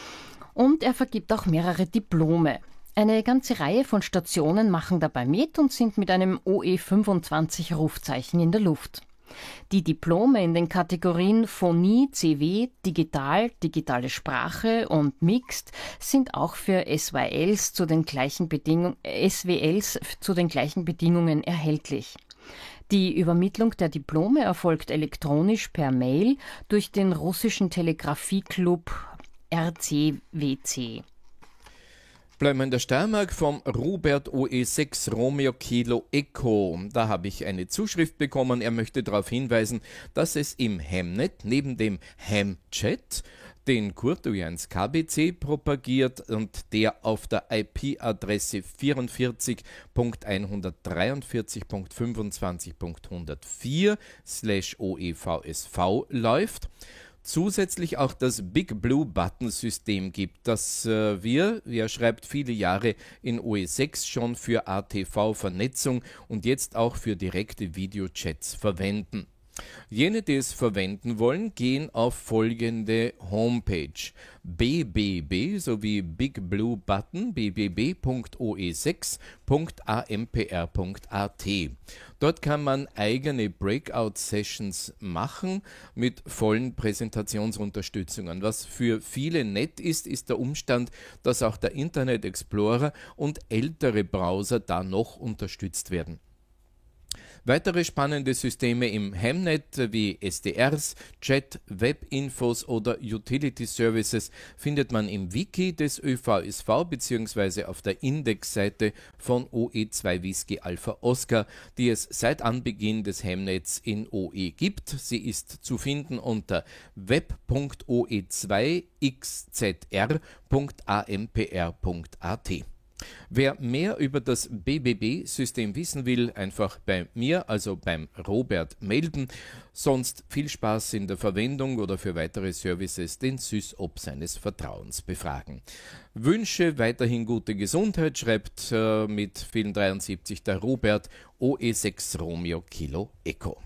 Und er vergibt auch mehrere Diplome. Eine ganze Reihe von Stationen machen dabei mit und sind mit einem O E fünfundzwanzig Rufzeichen in der Luft. Die Diplome in den Kategorien Phonie, C W, Digital, digitale Sprache und Mixed sind auch für S W Ls zu den gleichen Bedingungen, S W Ls zu den gleichen Bedingungen erhältlich. Die Übermittlung der Diplome erfolgt elektronisch per Mail durch den russischen Telegrafieklub R C W C. Bleiben wir in der Steiermark vom Robert O E sechs Romeo Kilo Echo. Da habe ich eine Zuschrift bekommen. Er möchte darauf hinweisen, dass es im Hemnet neben dem Hem-Chat den Kurt O E eins K B C propagiert und der auf der I P-Adresse vierundvierzig Punkt hundertdreiundvierzig Punkt fünfundzwanzig Punkt hundertvier slash O E V S V läuft. Zusätzlich auch das Big Blue Button System gibt, das äh, wir, wie er schreibt, viele Jahre in O E sechs schon für A T V-Vernetzung und jetzt auch für direkte Videochats verwenden. Jene, die es verwenden wollen, gehen auf folgende Homepage: b b b sowie Big Blue Button b b b Punkt o e sechs Punkt a m p r Punkt a t. Dort kann man eigene Breakout-Sessions machen mit vollen Präsentationsunterstützungen. Was für viele nett ist, ist der Umstand, dass auch der Internet Explorer und ältere Browser da noch unterstützt werden. Weitere spannende Systeme im Hemnet wie S D Rs, Chat, Webinfos oder Utility Services findet man im Wiki des Ö V S V bzw. auf der Indexseite von O E zwei Whisky Alpha Oscar, die es seit Anbeginn des Hemnets in O E gibt. Sie ist zu finden unter web Punkt o e zwei x z r Punkt a m p r Punkt a t. Wer mehr über das B B B-System wissen will, einfach bei mir, also beim Robert, melden. Sonst viel Spaß in der Verwendung oder für weitere Services den SysOp seines Vertrauens befragen. Wünsche weiterhin gute Gesundheit, schreibt äh, mit vielen dreiundsiebzig der Robert O E sechs Romeo Kilo Echo.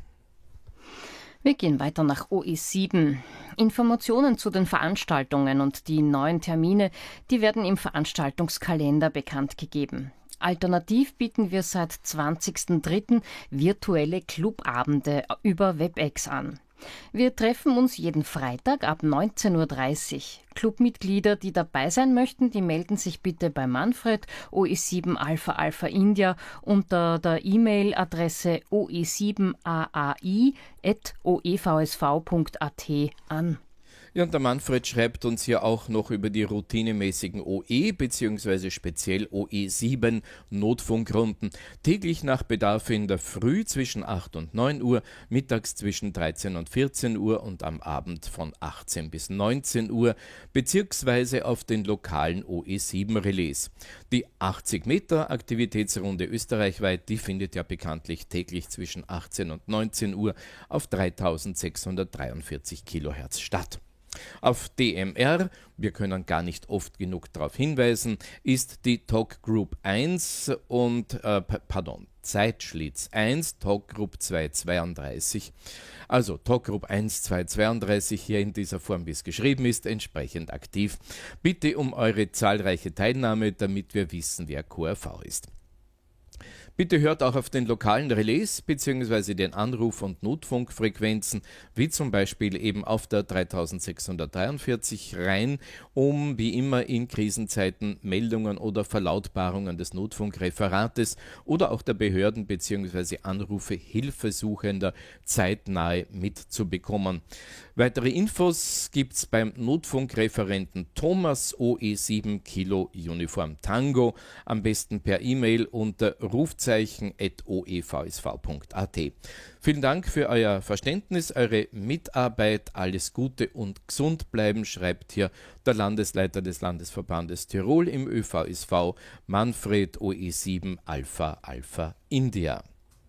Wir gehen weiter nach O E sieben. Informationen zu den Veranstaltungen und die neuen Termine, die werden im Veranstaltungskalender bekannt gegeben. Alternativ bieten wir seit zwanzigsten dritten virtuelle Clubabende über WebEx an. Wir treffen uns jeden Freitag ab neunzehn Uhr dreißig. Clubmitglieder, die dabei sein möchten, die melden sich bitte bei Manfred O E sieben Alpha Alpha India unter der E-Mail-Adresse o e sieben a a i at o e v s v Punkt a t an. Ja, und der Manfred schreibt uns hier auch noch über die routinemäßigen O E bzw. speziell O E sieben Notfunkrunden. Täglich nach Bedarf in der Früh zwischen acht und neun Uhr, mittags zwischen dreizehn und vierzehn Uhr und am Abend von achtzehn bis neunzehn Uhr, beziehungsweise auf den lokalen O E sieben Relais. Die achtzig Meter Aktivitätsrunde österreichweit, die findet ja bekanntlich täglich zwischen achtzehn und neunzehn Uhr auf dreitausendsechshundertdreiundvierzig Kilohertz statt. Auf D M R, wir können gar nicht oft genug darauf hinweisen, ist die Talk Group eins und, äh, pardon, Zeitschlitz eins, Talk Group zweihundertzweiunddreißig. Also Talk Group eins zweihundertzweiunddreißig hier in dieser Form, wie es geschrieben ist, entsprechend aktiv. Bitte um eure zahlreiche Teilnahme, damit wir wissen, wer Q R V ist. Bitte hört auch auf den lokalen Relais bzw. den Anruf- und Notfunkfrequenzen, wie zum Beispiel eben auf der dreitausendsechshundertdreiundvierzig rein, um wie immer in Krisenzeiten Meldungen oder Verlautbarungen des Notfunkreferates oder auch der Behörden bzw. Anrufe Hilfesuchender zeitnahe mitzubekommen. Weitere Infos gibt's beim Notfunkreferenten Thomas O E sieben Kilo Uniform Tango, am besten per E-Mail unter rufzeichen at o e v s v punkt a t. Vielen Dank für euer Verständnis, eure Mitarbeit, alles Gute und gesund bleiben, schreibt hier der Landesleiter des Landesverbandes Tirol im Ö V S V, Manfred O E sieben Alpha Alpha India.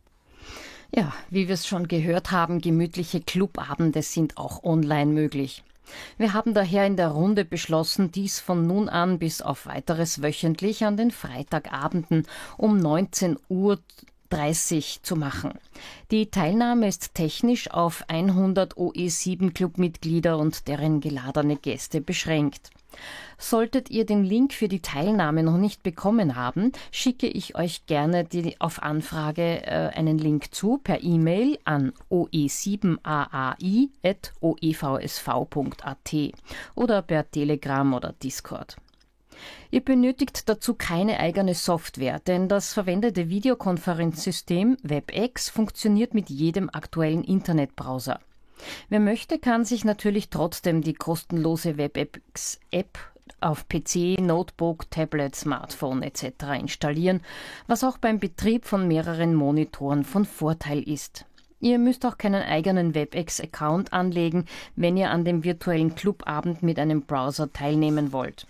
Ja, wie wir es schon gehört haben, gemütliche Clubabende sind auch online möglich. Wir haben daher in der Runde beschlossen, dies von nun an bis auf weiteres wöchentlich an den Freitagabenden um neunzehn Uhr dreißig zu machen. Die Teilnahme ist technisch auf hundert O E sieben Clubmitglieder und deren geladene Gäste beschränkt. Solltet ihr den Link für die Teilnahme noch nicht bekommen haben, schicke ich euch gerne die, auf Anfrage äh, einen Link zu per E-Mail an o e sieben a a i at o e v s v punkt a t oder per Telegram oder Discord. Ihr benötigt dazu keine eigene Software, denn das verwendete Videokonferenzsystem WebEx funktioniert mit jedem aktuellen Internetbrowser. Wer möchte, kann sich natürlich trotzdem die kostenlose WebEx-App auf P C, Notebook, Tablet, Smartphone et cetera installieren, was auch beim Betrieb von mehreren Monitoren von Vorteil ist. Ihr müsst auch keinen eigenen WebEx-Account anlegen, wenn ihr an dem virtuellen Clubabend mit einem Browser teilnehmen wollt.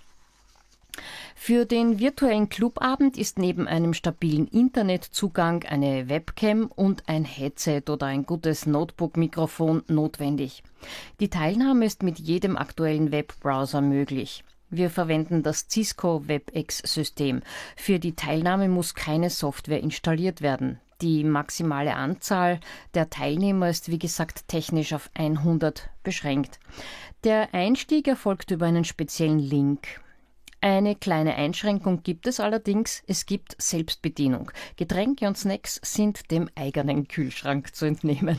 Für den virtuellen Clubabend ist neben einem stabilen Internetzugang eine Webcam und ein Headset oder ein gutes Notebook-Mikrofon notwendig. Die Teilnahme ist mit jedem aktuellen Webbrowser möglich. Wir verwenden das Cisco WebEx-System. Für die Teilnahme muss keine Software installiert werden. Die maximale Anzahl der Teilnehmer ist wie gesagt technisch auf hundert beschränkt. Der Einstieg erfolgt über einen speziellen Link. Eine kleine Einschränkung gibt es allerdings, es gibt Selbstbedienung. Getränke und Snacks sind dem eigenen Kühlschrank zu entnehmen.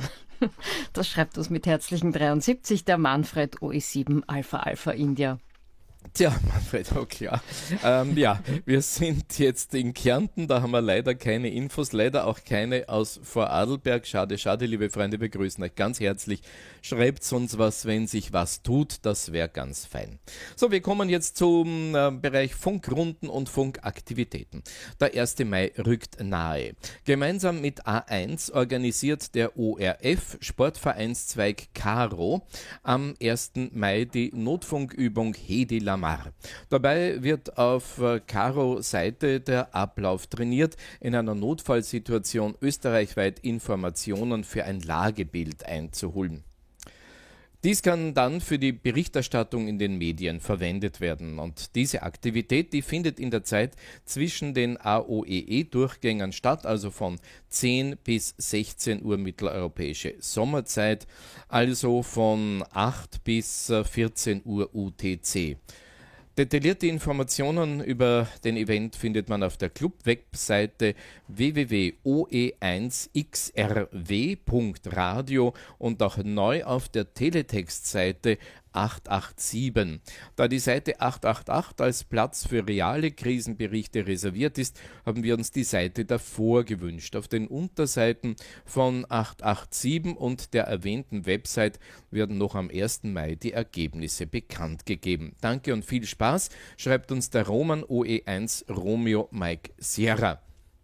Das schreibt uns mit herzlichen dreiundsiebzig der Manfred O E sieben Alpha Alpha India. Tja, Manfred, oh klar. Ähm, ja, wir sind jetzt in Kärnten, da haben wir leider keine Infos, leider auch keine aus Vorarlberg. Schade, schade, liebe Freunde, wir grüßen euch ganz herzlich. Schreibt uns was, wenn sich was tut, das wäre ganz fein. So, wir kommen jetzt zum äh, Bereich Funkrunden und Funkaktivitäten. Der erste Mai rückt nahe. Gemeinsam mit A eins organisiert der O R F Sportvereinszweig Karo am ersten Mai die Notfunkübung Hedi Lamar. Dabei wird auf Karo-Seite der Ablauf trainiert, in einer Notfallsituation österreichweit Informationen für ein Lagebild einzuholen. Dies kann dann für die Berichterstattung in den Medien verwendet werden und diese Aktivität, die findet in der Zeit zwischen den A O E E-Durchgängen statt, also von zehn bis sechzehn Uhr mitteleuropäische Sommerzeit, also von acht bis vierzehn Uhr U T C. Detaillierte Informationen über den Event findet man auf der Club-Webseite w w w punkt o e eins x r w punkt radio und auch neu auf der Teletextseite acht acht sieben. Da die Seite acht acht acht als Platz für reale Krisenberichte reserviert ist, haben wir uns die Seite davor gewünscht. Auf den Unterseiten von acht acht sieben und der erwähnten Website werden noch am ersten Mai die Ergebnisse bekannt gegeben. Danke und viel Spaß, schreibt uns der Roman O E eins Romeo Mike Sierra.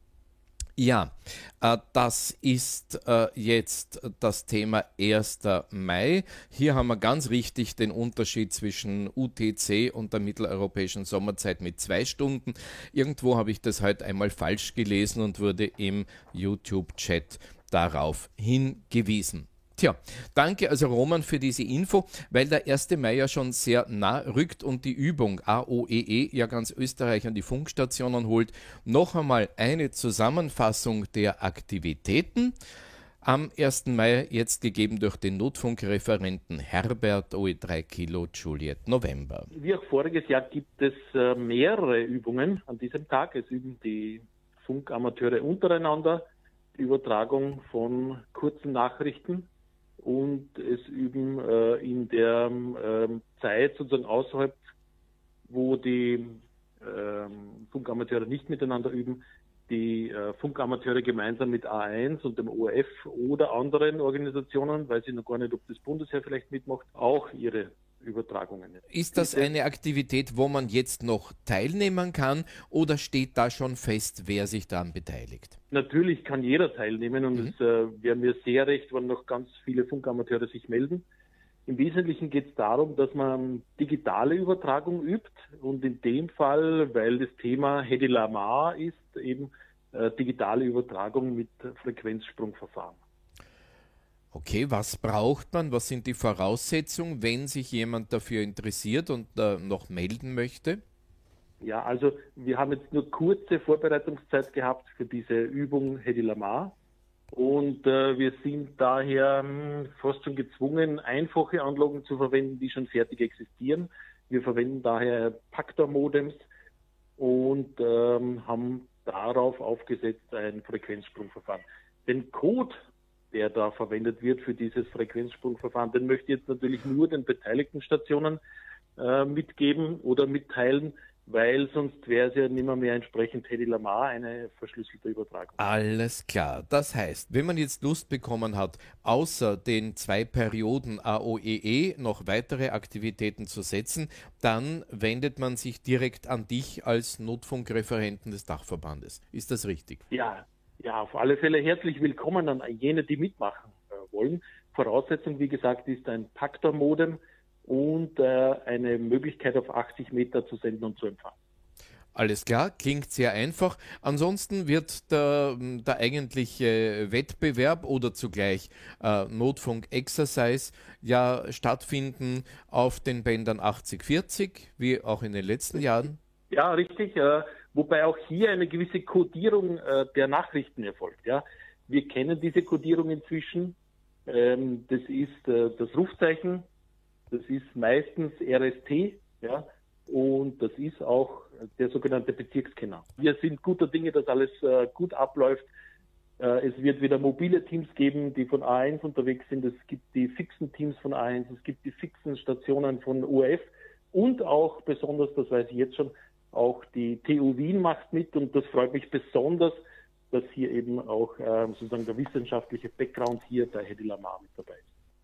Ja, äh, das ist äh, jetzt das Thema erster Mai. Hier haben wir ganz richtig den Unterschied zwischen U T C und der mitteleuropäischen Sommerzeit mit zwei Stunden. Irgendwo habe ich das heute einmal falsch gelesen und wurde im YouTube-Chat darauf hingewiesen. Tja, danke also Roman für diese Info, weil der erste Mai ja schon sehr nah rückt und die Übung A O E E ja ganz Österreich an die Funkstationen holt. Noch einmal eine Zusammenfassung der Aktivitäten. Am ersten Mai jetzt gegeben durch den Notfunkreferenten Herbert O E drei Kilo Juliet November. Wie auch voriges Jahr gibt es äh, mehrere Übungen an diesem Tag. Es üben die Funkamateure untereinander die Übertragung von kurzen Nachrichten und es üben äh, in der äh, Zeit sozusagen außerhalb, wo die äh, Funkamateure nicht miteinander üben, die äh, Funkamateure gemeinsam mit A eins und dem O R F oder anderen Organisationen, weiß ich noch gar nicht, ob das Bundesheer vielleicht mitmacht, auch ihre Übertragungen. Ist das eine Aktivität, wo man jetzt noch teilnehmen kann oder steht da schon fest, wer sich daran beteiligt? Natürlich kann jeder teilnehmen und mhm. es äh, wäre mir sehr recht, wenn noch ganz viele Funkamateure sich melden. Im Wesentlichen geht es darum, dass man digitale Übertragung übt und in dem Fall, weil das Thema Hedi Lamar ist, eben äh, digitale Übertragung mit Frequenzsprungverfahren. Okay, was braucht man? Was sind die Voraussetzungen, wenn sich jemand dafür interessiert und äh, noch melden möchte? Ja, also wir haben jetzt nur kurze Vorbereitungszeit gehabt für diese Übung Hedi Lamar. Und äh, wir sind daher mh, fast schon gezwungen, einfache Anlagen zu verwenden, die schon fertig existieren. Wir verwenden daher Paktor-Modems und ähm, haben darauf aufgesetzt ein Frequenzsprungverfahren. Den Code, der da verwendet wird für dieses Frequenzsprungverfahren, den möchte ich jetzt natürlich nur den beteiligten Stationen äh, mitgeben oder mitteilen, weil sonst wäre es ja nicht mehr, mehr entsprechend Hedi Lamar eine verschlüsselte Übertragung. Alles klar. Das heißt, wenn man jetzt Lust bekommen hat, außer den zwei Perioden A O E E noch weitere Aktivitäten zu setzen, dann wendet man sich direkt an dich als Notfunkreferenten des Dachverbandes. Ist das richtig? Ja, ja, auf alle Fälle herzlich willkommen an jene, die mitmachen äh, wollen. Voraussetzung, wie gesagt, ist ein Paktor-Modem und äh, eine Möglichkeit auf achtzig Meter zu senden und zu empfangen. Alles klar, klingt sehr einfach. Ansonsten wird der, der eigentliche Wettbewerb oder zugleich äh, Notfunk-Exercise ja stattfinden auf den Bändern achtzig vierzig, wie auch in den letzten Jahren. Ja, richtig. Äh, wobei auch hier eine gewisse Kodierung äh, der Nachrichten erfolgt. Ja, wir kennen diese Kodierung inzwischen. Ähm, das ist äh, das Rufzeichen. Das ist meistens R S T, ja, und das ist auch der sogenannte Bezirkskenner. Wir sind guter Dinge, dass alles äh, gut abläuft. Äh, es wird wieder mobile Teams geben, die von A eins unterwegs sind. Es gibt die fixen Teams von A eins, es gibt die fixen Stationen von O R F und auch besonders, das weiß ich jetzt schon, auch die T U Wien macht mit und das freut mich besonders, dass hier eben auch äh, sozusagen der wissenschaftliche Background hier bei Hedi Lamar mit dabei ist.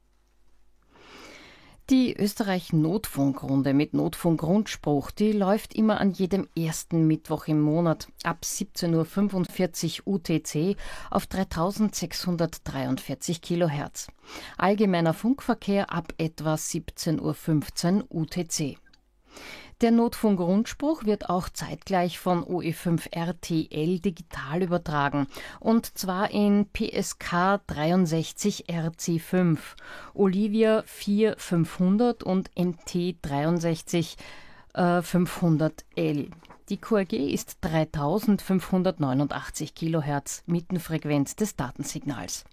Die Österreich-Notfunkrunde mit Notfunk-Grundspruch, die läuft immer an jedem ersten Mittwoch im Monat ab siebzehn Uhr fünfundvierzig U T C auf dreitausendsechshundertdreiundvierzig Kilohertz. Allgemeiner Funkverkehr ab etwa siebzehn Uhr fünfzehn U T C. Der Notfunk-Rundspruch wird auch zeitgleich von O E fünf R T L digital übertragen, und zwar in P S K dreiundsechzig R C fünf, Olivia vier fünfhundert und M T dreiundsechzig fünfhundert L. Die Q R G ist dreitausendfünfhundertneunundachtzig Kilohertz, Mittenfrequenz des Datensignals.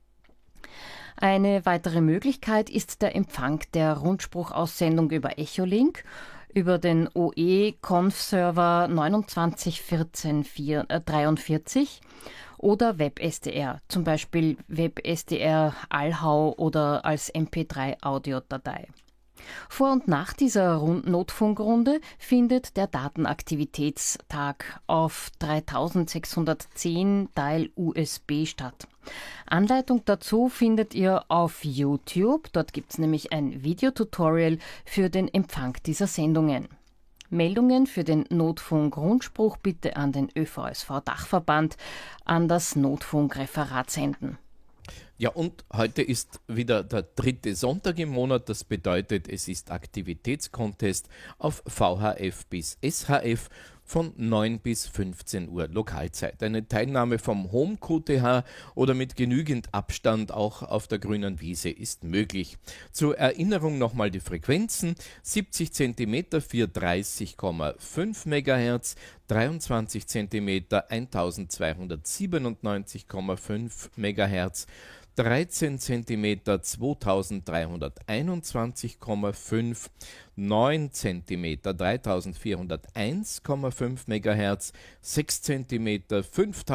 Eine weitere Möglichkeit ist der Empfang der Rundspruchaussendung über Echolink, über den O E-Conf-Server neunundzwanzig vierzehn dreiundvierzig oder WebS D R, zum Beispiel WebS D R Allhau oder als M P drei Audiodatei. Vor und nach dieser Notfunkrunde findet der Datenaktivitätstag auf dreitausendsechshundertzehn Teil U S B statt. Anleitung dazu findet ihr auf YouTube. Dort gibt es nämlich ein Videotutorial für den Empfang dieser Sendungen. Meldungen für den Notfunk-Rundspruch bitte an den Ö V S V-Dachverband, an das Notfunkreferat senden. Ja, und heute ist wieder der dritte Sonntag im Monat. Das bedeutet, es ist Aktivitätskontest auf V H F bis S H F. von neun bis fünfzehn Uhr Lokalzeit. Eine Teilnahme vom Home-Q T H oder mit genügend Abstand auch auf der grünen Wiese ist möglich. Zur Erinnerung nochmal die Frequenzen: siebzig Zentimeter vierhundertdreißig Komma fünf Megahertz, dreiundzwanzig Zentimeter eintausendzweihundertsiebenundneunzig Komma fünf Megahertz, dreizehn Zentimeter zweitausenddreihunderteinundzwanzig Komma fünf, neun Zentimeter dreitausendvierhunderteins Komma fünf Megahertz, sechs Zentimeter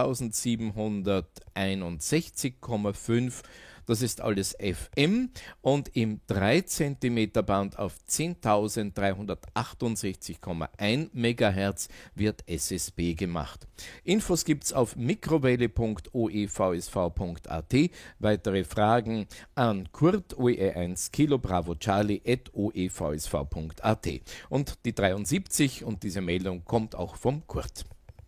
fünftausendsiebenhunderteinundsechzig Komma fünf. Das ist alles F M, und im drei Zentimeter Band auf zehntausenddreihundertachtundsechzig Komma eins Megahertz wird S S B gemacht. Infos gibt's auf mikrowelle punkt o e v s v punkt a t. Weitere Fragen an Kurt O E eins Kilo Bravo Charlie at o e v s v punkt a t. Und die dreiundsiebzig, und diese Meldung kommt auch vom Kurt.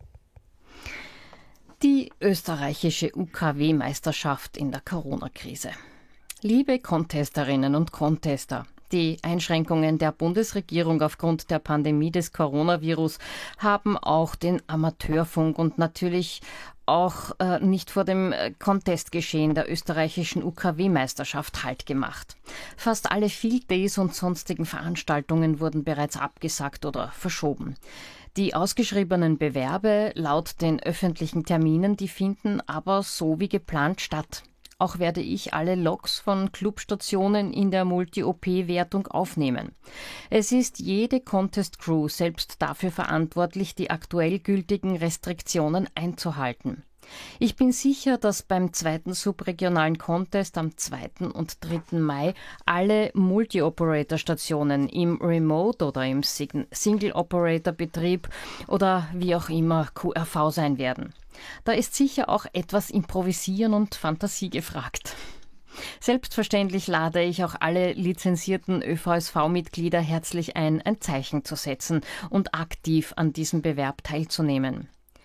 Die österreichische U K W-Meisterschaft in der Corona-Krise. Liebe Contesterinnen und Contester, die Einschränkungen der Bundesregierung aufgrund der Pandemie des Coronavirus haben auch den Amateurfunk und natürlich auch äh, nicht vor dem Contestgeschehen der österreichischen U K W-Meisterschaft Halt gemacht. Fast alle Field Days und sonstigen Veranstaltungen wurden bereits abgesagt oder verschoben. Die ausgeschriebenen Bewerbe laut den öffentlichen Terminen, die finden aber so wie geplant statt. Auch werde ich alle Logs von Clubstationen in der Multi-O P-Wertung aufnehmen. Es ist jede Contest-Crew selbst dafür verantwortlich, die aktuell gültigen Restriktionen einzuhalten. Ich bin sicher, dass beim zweiten subregionalen Contest am zweiten und dritten Mai alle Multi-Operator-Stationen im Remote- oder im Single-Operator-Betrieb oder wie auch immer Q R V sein werden. Da ist sicher auch etwas Improvisieren und Fantasie gefragt. Selbstverständlich lade ich auch alle lizenzierten Ö V S V-Mitglieder herzlich ein, ein Zeichen zu setzen und aktiv an diesem Bewerb teilzunehmen.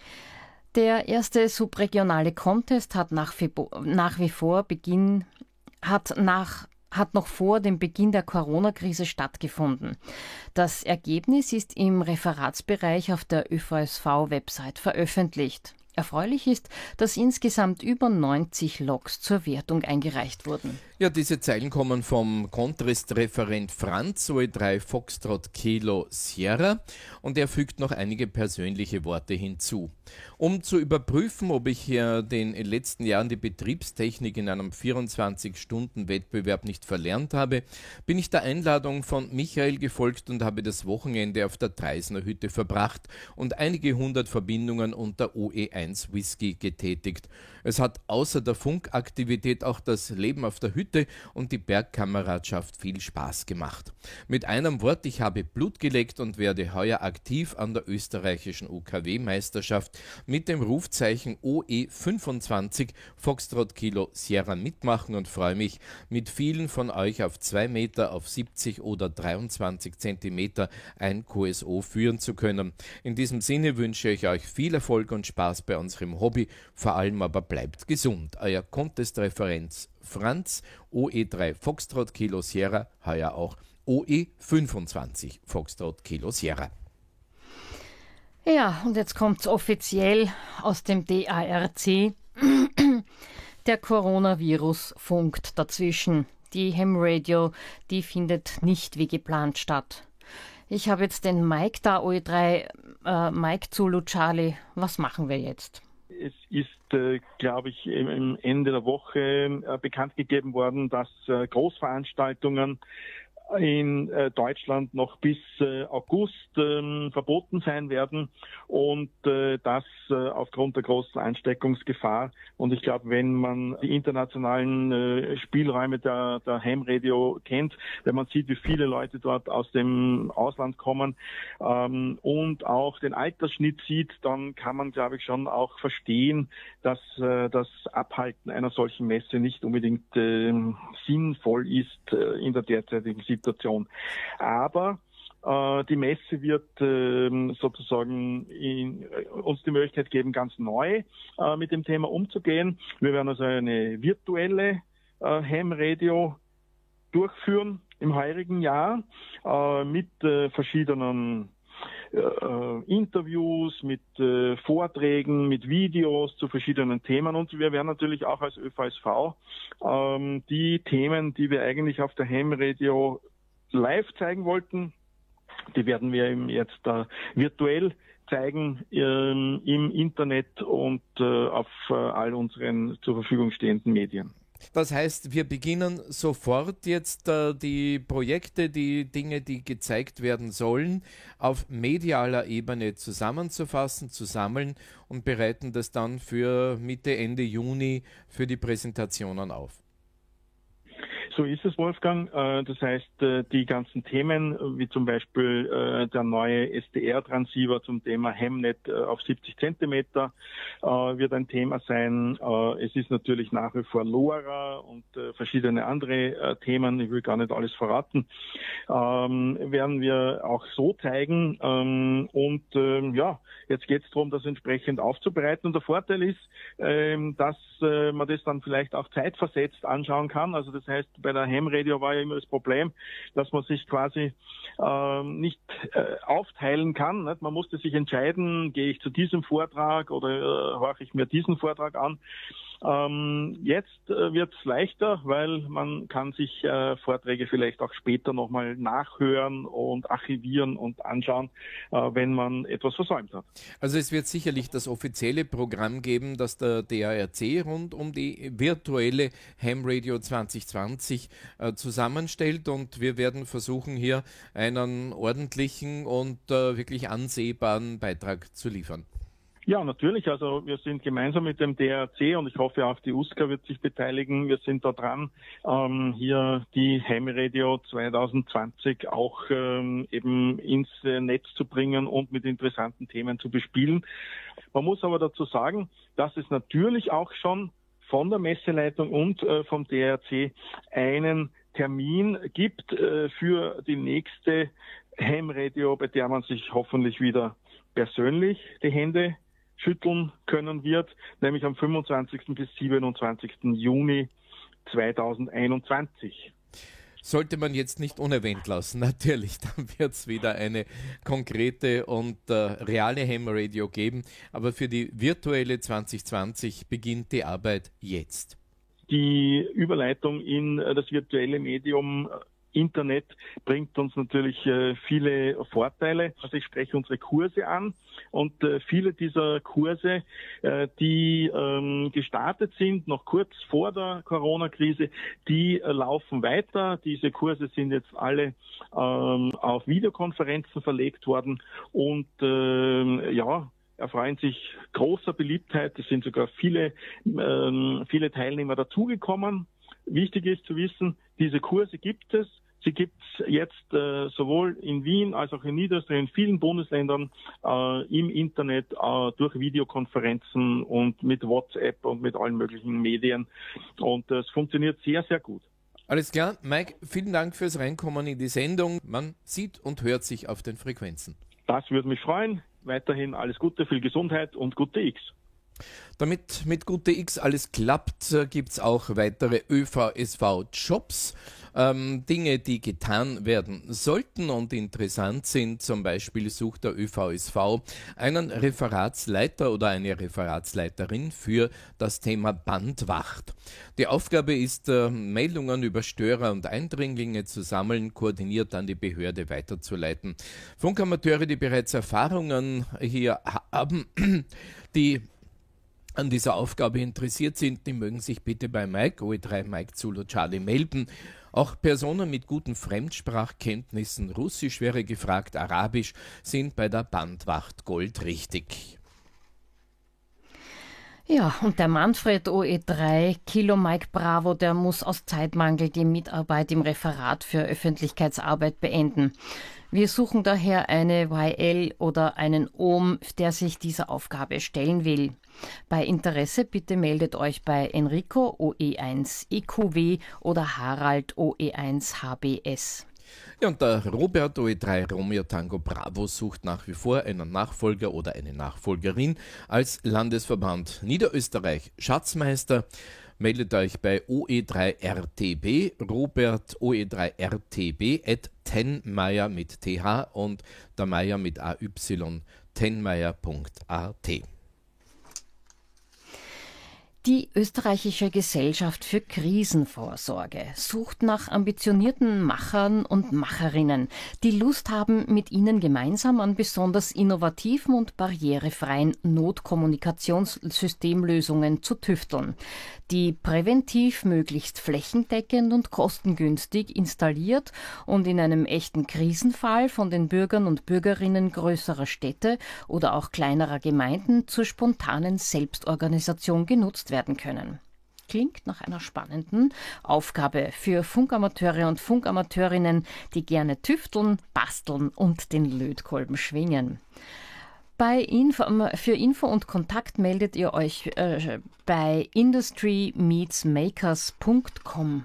Der erste subregionale Contest hat nach wie, nach wie vor Beginn, hat nach hat noch vor dem Beginn der Corona-Krise stattgefunden. Das Ergebnis ist im Referatsbereich auf der Ö V S V-Website veröffentlicht. Erfreulich ist, dass insgesamt über neunzig Logs zur Wertung eingereicht wurden. Ja, diese Zeilen kommen vom Contest-Referent Franz O E drei Foxtrot Kilo Sierra, und er fügt noch einige persönliche Worte hinzu. Um zu überprüfen, ob ich hier den in den letzten Jahren die Betriebstechnik in einem vierundzwanzig-Stunden-Wettbewerb nicht verlernt habe, bin ich der Einladung von Michael gefolgt und habe das Wochenende auf der Treisner Hütte verbracht und einige hundert Verbindungen unter O E eins Whisky getätigt. Es hat außer der Funkaktivität auch das Leben auf der Hütte und die Bergkameradschaft viel Spaß gemacht. Mit einem Wort, ich habe Blut geleckt und werde heuer aktiv an der österreichischen U K W-Meisterschaft mit dem Rufzeichen O E fünfundzwanzig Foxtrot Kilo Sierra mitmachen und freue mich, mit vielen von euch auf zwei Meter, auf siebzig oder dreiundzwanzig Zentimeter ein Q S O führen zu können. In diesem Sinne wünsche ich euch viel Erfolg und Spaß bei unserem Hobby, vor allem aber bleibt gesund. Euer Contest-Referenz Franz O E drei Foxtrot Kilo Sierra, heuer auch O E fünfundzwanzig Foxtrot Kilo Sierra. Ja, und jetzt kommt's offiziell aus dem D A R C. Der Coronavirus funkt dazwischen. Die Ham-Radio, die findet nicht wie geplant statt. Ich habe jetzt den Mike da, O E drei, äh, Mike Zulu Charlie. Was machen wir jetzt? Es ist, äh, glaube ich, am Ende der Woche äh, bekannt gegeben worden, dass äh, Großveranstaltungen in äh, Deutschland noch bis äh, August äh, verboten sein werden, und äh, das äh, aufgrund der großen Ansteckungsgefahr. Und ich glaube, wenn man die internationalen äh, Spielräume der, der Ham-Radio kennt, wenn man sieht, wie viele Leute dort aus dem Ausland kommen ähm, und auch den Altersschnitt sieht, dann kann man, glaube ich, schon auch verstehen, dass äh, das Abhalten einer solchen Messe nicht unbedingt äh, sinnvoll ist äh, in der derzeitigen Situation. Situation. Aber äh, die Messe wird äh, sozusagen in, äh, uns die Möglichkeit geben, ganz neu äh, mit dem Thema umzugehen. Wir werden also eine virtuelle äh, Ham-Radio durchführen im heurigen Jahr äh, mit äh, verschiedenen äh, Interviews, mit äh, Vorträgen, mit Videos zu verschiedenen Themen. Und wir werden natürlich auch als Ö V S V ähm, die Themen, die wir eigentlich auf der Ham Radio live zeigen wollten, die werden wir eben jetzt äh, virtuell zeigen ähm, im Internet und äh, auf äh, all unseren zur Verfügung stehenden Medien. Das heißt, wir beginnen sofort jetzt äh, die Projekte, die Dinge, die gezeigt werden sollen, auf medialer Ebene zusammenzufassen, zu sammeln und bereiten das dann für Mitte, Ende Juni für die Präsentationen auf. So ist es, Wolfgang. Das heißt, die ganzen Themen, wie zum Beispiel der neue S D R-Transceiver zum Thema Hamnet auf siebzig Zentimeter, wird ein Thema sein. Es ist natürlich nach wie vor LoRa und verschiedene andere Themen, ich will gar nicht alles verraten, werden wir auch so zeigen. Und ja, jetzt geht es darum, das entsprechend aufzubereiten. Und der Vorteil ist, dass man das dann vielleicht auch zeitversetzt anschauen kann. Also das heißt, bei der Ham Radio war ja immer das Problem, dass man sich quasi äh, nicht äh, aufteilen kann. Nicht? Man musste sich entscheiden, gehe ich zu diesem Vortrag oder äh, horche ich mir diesen Vortrag an. Ähm, jetzt äh, wird es leichter, weil man kann sich äh, Vorträge vielleicht auch später nochmal nachhören und archivieren und anschauen, äh, wenn man etwas versäumt hat. Also es wird sicherlich das offizielle Programm geben, das der D A R C rund um die virtuelle Ham Radio zwanzig zwanzig äh, zusammenstellt, und wir werden versuchen, hier einen ordentlichen und äh, wirklich ansehbaren Beitrag zu liefern. Ja, natürlich. Also wir sind gemeinsam mit dem D A R C, und ich hoffe auch die U S C A wird sich beteiligen. Wir sind da dran, ähm, hier die Ham Radio zwanzig zwanzig auch ähm, eben ins äh, Netz zu bringen und mit interessanten Themen zu bespielen. Man muss aber dazu sagen, dass es natürlich auch schon von der Messeleitung und äh, vom D A R C einen Termin gibt äh, für die nächste Ham Radio, bei der man sich hoffentlich wieder persönlich die Hände schütteln können wird, nämlich am fünfundzwanzigsten bis siebenundzwanzigsten Juni zweitausendeinundzwanzig. Sollte man jetzt nicht unerwähnt lassen, natürlich, dann wird es wieder eine konkrete und äh, reale Ham Radio geben, aber für die virtuelle zwanzig zwanzig beginnt die Arbeit jetzt. Die Überleitung in äh, das virtuelle Medium Internet bringt uns natürlich äh, viele Vorteile. Also ich spreche unsere Kurse an, und äh, viele dieser Kurse, äh, die ähm, gestartet sind, noch kurz vor der Corona-Krise, die äh, laufen weiter. Diese Kurse sind jetzt alle ähm, auf Videokonferenzen verlegt worden, und äh, ja, erfreuen sich großer Beliebtheit. Es sind sogar viele, ähm, viele Teilnehmer dazugekommen. Wichtig ist zu wissen, diese Kurse gibt es. Sie gibt es jetzt äh, sowohl in Wien als auch in Niederösterreich, in vielen Bundesländern äh, im Internet, äh, durch Videokonferenzen und mit WhatsApp und mit allen möglichen Medien. Und es äh, funktioniert sehr, sehr gut. Alles klar. Mike, vielen Dank fürs Reinkommen in die Sendung. Man sieht und hört sich auf den Frequenzen. Das würde mich freuen. Weiterhin alles Gute, viel Gesundheit und gute X. Damit mit Gute X alles klappt, gibt es auch weitere Ö V S V-Jobs. Ähm, Dinge, die getan werden sollten und interessant sind. Zum Beispiel sucht der Ö V S V einen Referatsleiter oder eine Referatsleiterin für das Thema Bandwacht. Die Aufgabe ist, äh, Meldungen über Störer und Eindringlinge zu sammeln, koordiniert an die Behörde weiterzuleiten. Funkamateure, die bereits Erfahrungen hier haben, die an dieser Aufgabe interessiert sind, die mögen sich bitte bei Mike, O E drei Mike Zulu Charlie, melden. Auch Personen mit guten Fremdsprachkenntnissen, Russisch wäre gefragt, Arabisch, sind bei der Bandwacht goldrichtig. Ja, und der Manfred O E drei Kilo Mike Bravo, der muss aus Zeitmangel die Mitarbeit im Referat für Öffentlichkeitsarbeit beenden. Wir suchen daher eine Y L oder einen O M, der sich dieser Aufgabe stellen will. Bei Interesse bitte meldet euch bei Enrico O E eins E Q W oder Harald O E eins H B S. Ja, und der Robert O E drei Romeo Tango Bravo sucht nach wie vor einen Nachfolger oder eine Nachfolgerin als Landesverband Niederösterreich Schatzmeister. meldet euch bei O E drei R T B, Robert O E drei R T B at tenmeier mit T H und der Meier mit A Y, tenmeier punkt a t. Die österreichische Gesellschaft für Krisenvorsorge sucht nach ambitionierten Machern und Macherinnen, die Lust haben, mit ihnen gemeinsam an besonders innovativen und barrierefreien Notkommunikationssystemlösungen zu tüfteln, die präventiv möglichst flächendeckend und kostengünstig installiert und in einem echten Krisenfall von den Bürgern und Bürgerinnen größerer Städte oder auch kleinerer Gemeinden zur spontanen Selbstorganisation genutzt werden können. Klingt nach einer spannenden Aufgabe für Funkamateure und Funkamateurinnen, die gerne tüfteln, basteln und den Lötkolben schwingen. Bei Info, für Info und Kontakt meldet ihr euch äh, bei industry meets makers punkt com.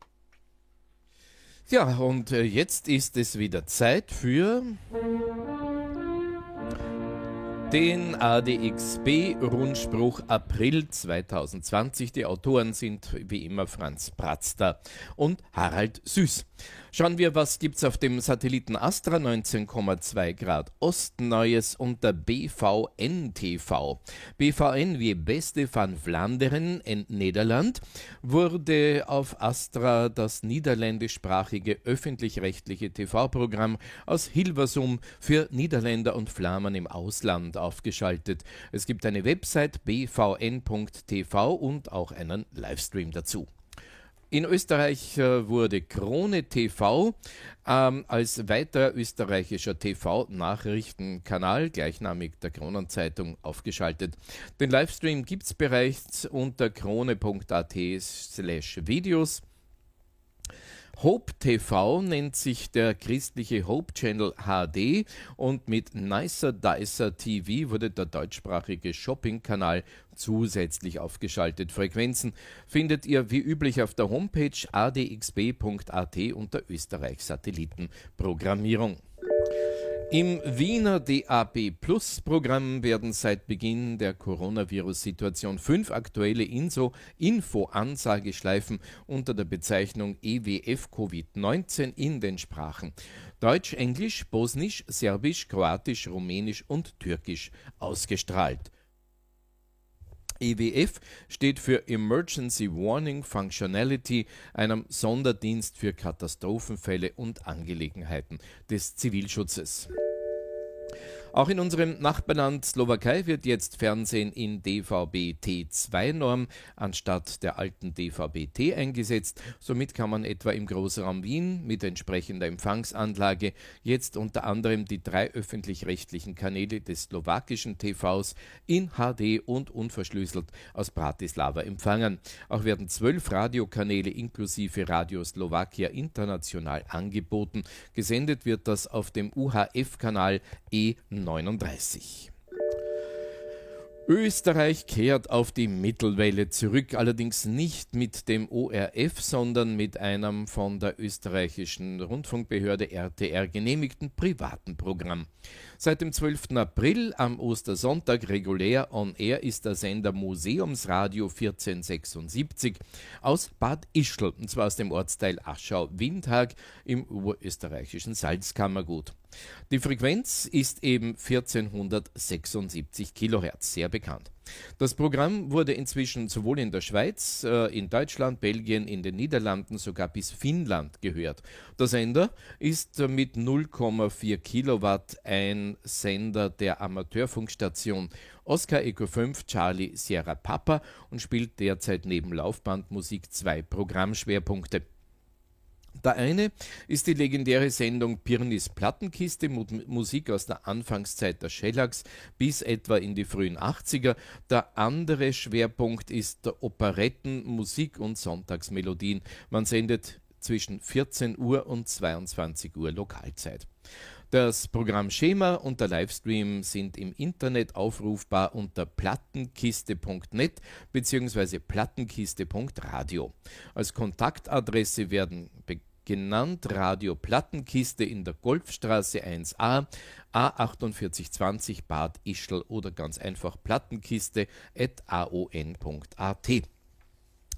Ja, und äh, jetzt ist es wieder Zeit für den A D X B-Rundspruch April zwanzig zwanzig. Die Autoren sind wie immer Franz Pratzter und Harald Süß. Schauen wir, was gibt's auf dem Satelliten Astra, neunzehn Komma zwei Grad Ost, Neues unter B V N T V. B V N wie Beste van Vlaanderen in Nederland wurde auf Astra das niederländischsprachige öffentlich-rechtliche T V-Programm aus Hilversum für Niederländer und Flamen im Ausland aufgeschaltet. Es gibt eine Website b v n punkt t v und auch einen Livestream dazu. In Österreich äh, wurde Krone T V ähm, als weiterer österreichischer T V-Nachrichtenkanal, gleichnamig der Kronenzeitung, aufgeschaltet. Den Livestream gibt es bereits unter krone punkt a t slash videos. Hope T V nennt sich der christliche Hope Channel H D und mit Nicer Dicer T V wurde der deutschsprachige Shopping-Kanal zusätzlich aufgeschaltet. Frequenzen findet ihr wie üblich auf der Homepage a d x b punkt a t unter Österreich Satellitenprogrammierung. Im Wiener D A B Plus Programm werden seit Beginn der Coronavirus-Situation fünf aktuelle Info-Ansageschleifen unter der Bezeichnung E W F Covid neunzehn in den Sprachen Deutsch, Englisch, Bosnisch, Serbisch, Kroatisch, Rumänisch und Türkisch ausgestrahlt. E W F steht für Emergency Warning Functionality, einem Sonderdienst für Katastrophenfälle und Angelegenheiten des Zivilschutzes. Auch in unserem Nachbarland Slowakei wird jetzt Fernsehen in D V B T zwei Norm anstatt der alten D V B T eingesetzt. Somit kann man etwa im Großraum Wien mit entsprechender Empfangsanlage jetzt unter anderem die drei öffentlich-rechtlichen Kanäle des slowakischen T Vs in H D und unverschlüsselt aus Bratislava empfangen. Auch werden zwölf Radiokanäle inklusive Radio Slowakia International angeboten. Gesendet wird das auf dem U H F-Kanal E neununddreißig. Österreich kehrt auf die Mittelwelle zurück, allerdings nicht mit dem O R F, sondern mit einem von der österreichischen Rundfunkbehörde R T R genehmigten privaten Programm. Seit dem zwölften April am Ostersonntag regulär on air ist der Sender Museumsradio vierzehn-sechsundsiebzig aus Bad Ischl, und zwar aus dem Ortsteil Aschau-Windhag im urösterreichischen Salzkammergut. Die Frequenz ist eben vierzehnhundertsechsundsiebzig Kilohertz, sehr bekannt. Das Programm wurde inzwischen sowohl in der Schweiz, äh, in Deutschland, Belgien, in den Niederlanden, sogar bis Finnland gehört. Der Sender ist äh, mit null Komma vier Kilowatt ein Sender der Amateurfunkstation Oscar Echo fünf Charlie Sierra Papa und spielt derzeit neben Laufbandmusik zwei Programmschwerpunkte. Der eine ist die legendäre Sendung Pirnis Plattenkiste, Musik aus der Anfangszeit der Shellacks bis etwa in die frühen achtziger. Der andere Schwerpunkt ist der Operetten, Musik und Sonntagsmelodien. Man sendet zwischen vierzehn Uhr und zweiundzwanzig Uhr Lokalzeit. Das Programmschema und der Livestream sind im Internet aufrufbar unter plattenkiste punkt net bzw. plattenkiste punkt radio. Als Kontaktadresse werden genannt Radio Plattenkiste in der Golfstraße eins a, A achtundvierzig zwanzig Bad Ischl oder ganz einfach plattenkiste at a o n punkt a t.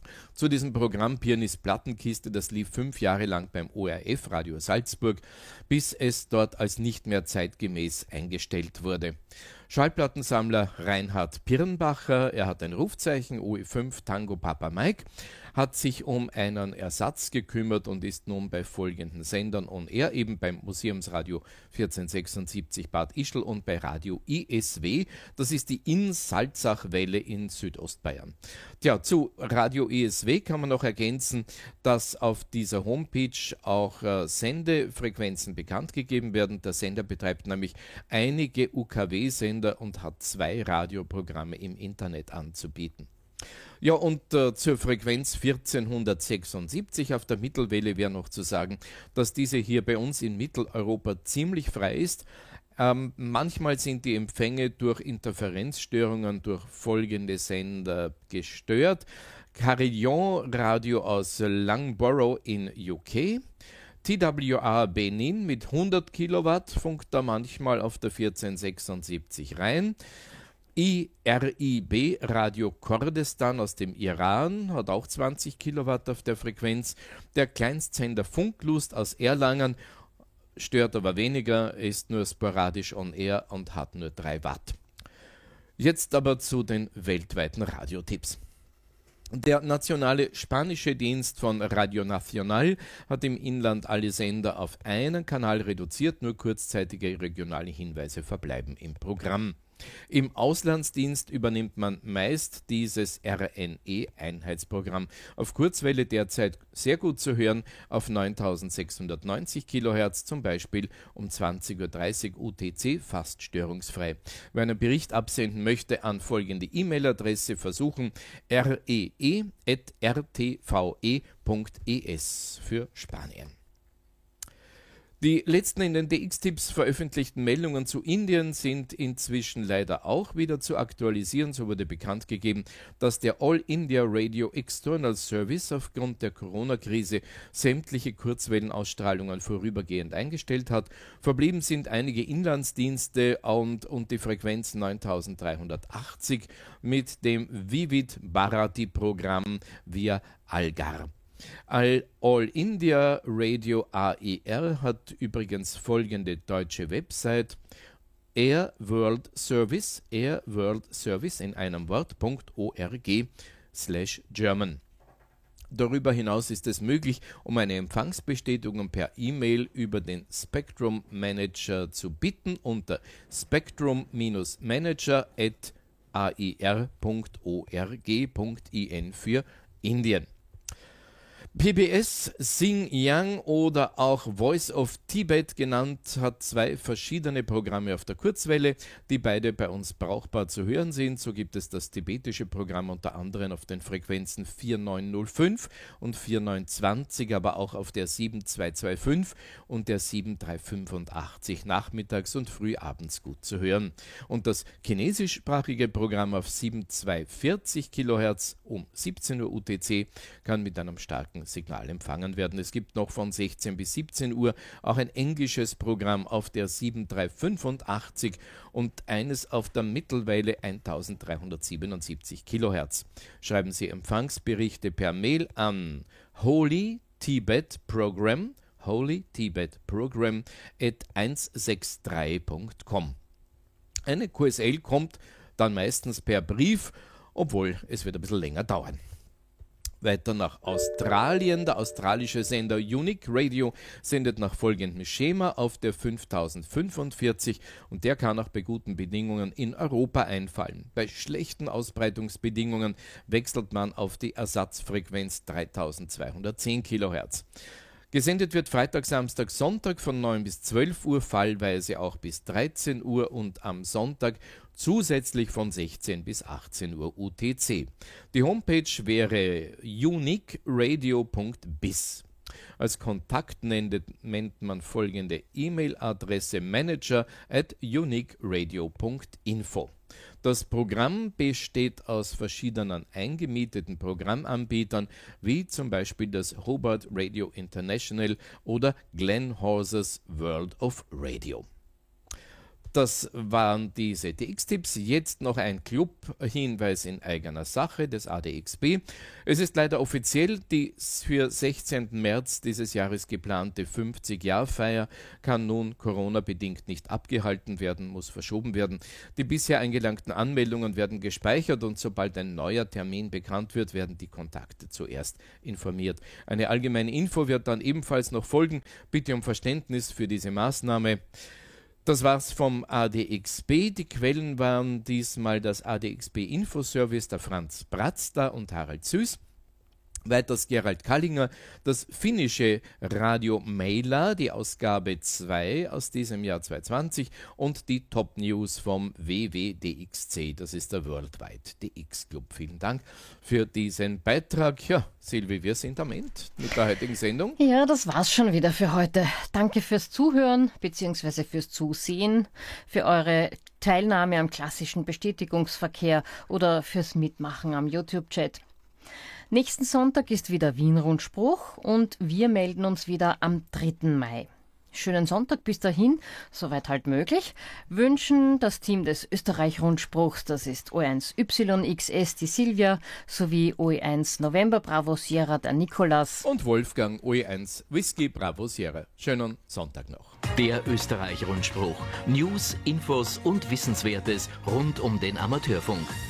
Zu diesem Programm Pianist Plattenkiste, das lief fünf Jahre lang beim O R F Radio Salzburg, bis es dort als nicht mehr zeitgemäß eingestellt wurde. Schallplattensammler Reinhard Pirnbacher, er hat ein Rufzeichen O E fünf Tango Papa Mike, hat sich um einen Ersatz gekümmert und ist nun bei folgenden Sendern on air, eben beim Museumsradio vierzehntahundertsechsundsiebzig Bad Ischl und bei Radio I S W, das ist die In-Salzach-Welle in Südostbayern. Tja, zu Radio I S W kann man noch ergänzen, dass auf dieser Homepage auch äh, Sendefrequenzen bekannt gegeben werden. Der Sender betreibt nämlich einige U K W-Sender und hat zwei Radioprogramme im Internet anzubieten. Ja, und äh, zur Frequenz vierzehnhundertsechsundsiebzig auf der Mittelwelle wäre noch zu sagen, dass diese hier bei uns in Mitteleuropa ziemlich frei ist. Ähm, manchmal sind die Empfänge durch Interferenzstörungen durch folgende Sender gestört. Carillon Radio aus Loughborough in U K. T W R Benin mit hundert Kilowatt funkt da manchmal auf der vierzehn sechsundsiebzig rein. I R I B Radio Kurdistan aus dem Iran hat auch zwanzig Kilowatt auf der Frequenz. Der Kleinstsender Funklust aus Erlangen stört aber weniger, ist nur sporadisch on air und hat nur drei Watt. Jetzt aber zu den weltweiten Radiotipps. Der nationale spanische Dienst von Radio Nacional hat im Inland alle Sender auf einen Kanal reduziert, nur kurzzeitige regionale Hinweise verbleiben im Programm. Im Auslandsdienst übernimmt man meist dieses R N E-Einheitsprogramm. Auf Kurzwelle derzeit sehr gut zu hören auf neuntausendsechshundertneunzig Kilohertz, zum Beispiel um zwanzig Uhr dreißig U T C, fast störungsfrei. Wer einen Bericht absenden möchte, an folgende E-Mail-Adresse versuchen: ree at r t v e punkt e s für Spanien. Die letzten in den D X-Tipps veröffentlichten Meldungen zu Indien sind inzwischen leider auch wieder zu aktualisieren. So wurde bekannt gegeben, dass der All India Radio External Service aufgrund der Corona-Krise sämtliche Kurzwellenausstrahlungen vorübergehend eingestellt hat. Verblieben sind einige Inlandsdienste und, und die Frequenz neuntausenddreihundertachtzig mit dem Vivid Bharati-Programm via Algar. All, All India Radio A E R hat übrigens folgende deutsche Website: Air World Service, Air World Service in einem Wort.org slash German. Darüber hinaus ist es möglich, um eine Empfangsbestätigung per E-Mail über den Spectrum Manager zu bitten unter spectrum-manager at a e r punkt org punkt in für Indien. P B S Xinjiang oder auch Voice of Tibet genannt hat zwei verschiedene Programme auf der Kurzwelle, die beide bei uns brauchbar zu hören sind. So gibt es das tibetische Programm unter anderem auf den Frequenzen vier neun null fünf und vier neun zwanzig, aber auch auf der sieben zwei zwei fünf und der sieben drei fünfundachtzig nachmittags und frühabends gut zu hören. Und das chinesischsprachige Programm auf sieben zwei vierzig Kilohertz um siebzehn Uhr U T C kann mit einem starken Signal empfangen werden. Es gibt noch von sechzehn bis siebzehn Uhr auch ein englisches Programm auf der sieben drei fünfundachtzig und eines auf der Mittelwelle eintausenddreihundertsiebenundsiebzig Kilohertz. Schreiben Sie Empfangsberichte per Mail an Holy Tibet Program, Holy Tibet Program at hundertdreißig punkt com. Eine Q S L kommt dann meistens per Brief, obwohl es wird ein bisschen länger dauern. Weiter nach Australien. Der australische Sender Unique Radio sendet nach folgendem Schema auf der fünftausendfünfundvierzig und der kann auch bei guten Bedingungen in Europa einfallen. Bei schlechten Ausbreitungsbedingungen wechselt man auf die Ersatzfrequenz dreitausendzweihundertzehn Kilohertz. Gesendet wird Freitag, Samstag, Sonntag von neun bis zwölf Uhr, fallweise auch bis dreizehn Uhr und am Sonntag zusätzlich von sechzehn bis achtzehn Uhr U T C. Die Homepage wäre unique radio punkt biz. Als Kontakt nennt, nennt man folgende E-Mail-Adresse: manager at unique radio punkt info. Das Programm besteht aus verschiedenen eingemieteten Programmanbietern, wie zum Beispiel das Hobart Radio International oder Glen Horses World of Radio. Das waren die Z D X-Tipps. Jetzt noch ein Club-Hinweis in eigener Sache des A D X B. Es ist leider offiziell, die für sechzehnten März dieses Jahres geplante fünfzig-Jahr-Feier kann nun Corona-bedingt nicht abgehalten werden, muss verschoben werden. Die bisher eingelangten Anmeldungen werden gespeichert und sobald ein neuer Termin bekannt wird, werden die Kontakte zuerst informiert. Eine allgemeine Info wird dann ebenfalls noch folgen. Bitte um Verständnis für diese Maßnahme. Das war's vom A D X B. Die Quellen waren diesmal das A D X B Infoservice, der Franz Bratzda und Harald Süß. Weiters Gerald Kallinger, das finnische Radio Meila, die Ausgabe zwei aus diesem Jahr zweitausendzwanzig und die Top News vom W W D X C, das ist der Worldwide D X Club. Vielen Dank für diesen Beitrag. Ja, Silvi, wir sind am Ende mit der heutigen Sendung. Ja, das war's schon wieder für heute. Danke fürs Zuhören bzw. fürs Zusehen, für eure Teilnahme am klassischen Bestätigungsverkehr oder fürs Mitmachen am YouTube-Chat. Nächsten Sonntag ist wieder Wien-Rundspruch und wir melden uns wieder am dritten Mai. Schönen Sonntag bis dahin, soweit halt möglich, wünschen das Team des Österreich-Rundspruchs, das ist O eins Y X S, die Silvia, sowie O eins November Bravo Sierra, der Nikolas. Und Wolfgang, O eins Whisky Bravo Sierra. Schönen Sonntag noch. Der Österreich-Rundspruch. News, Infos und Wissenswertes rund um den Amateurfunk.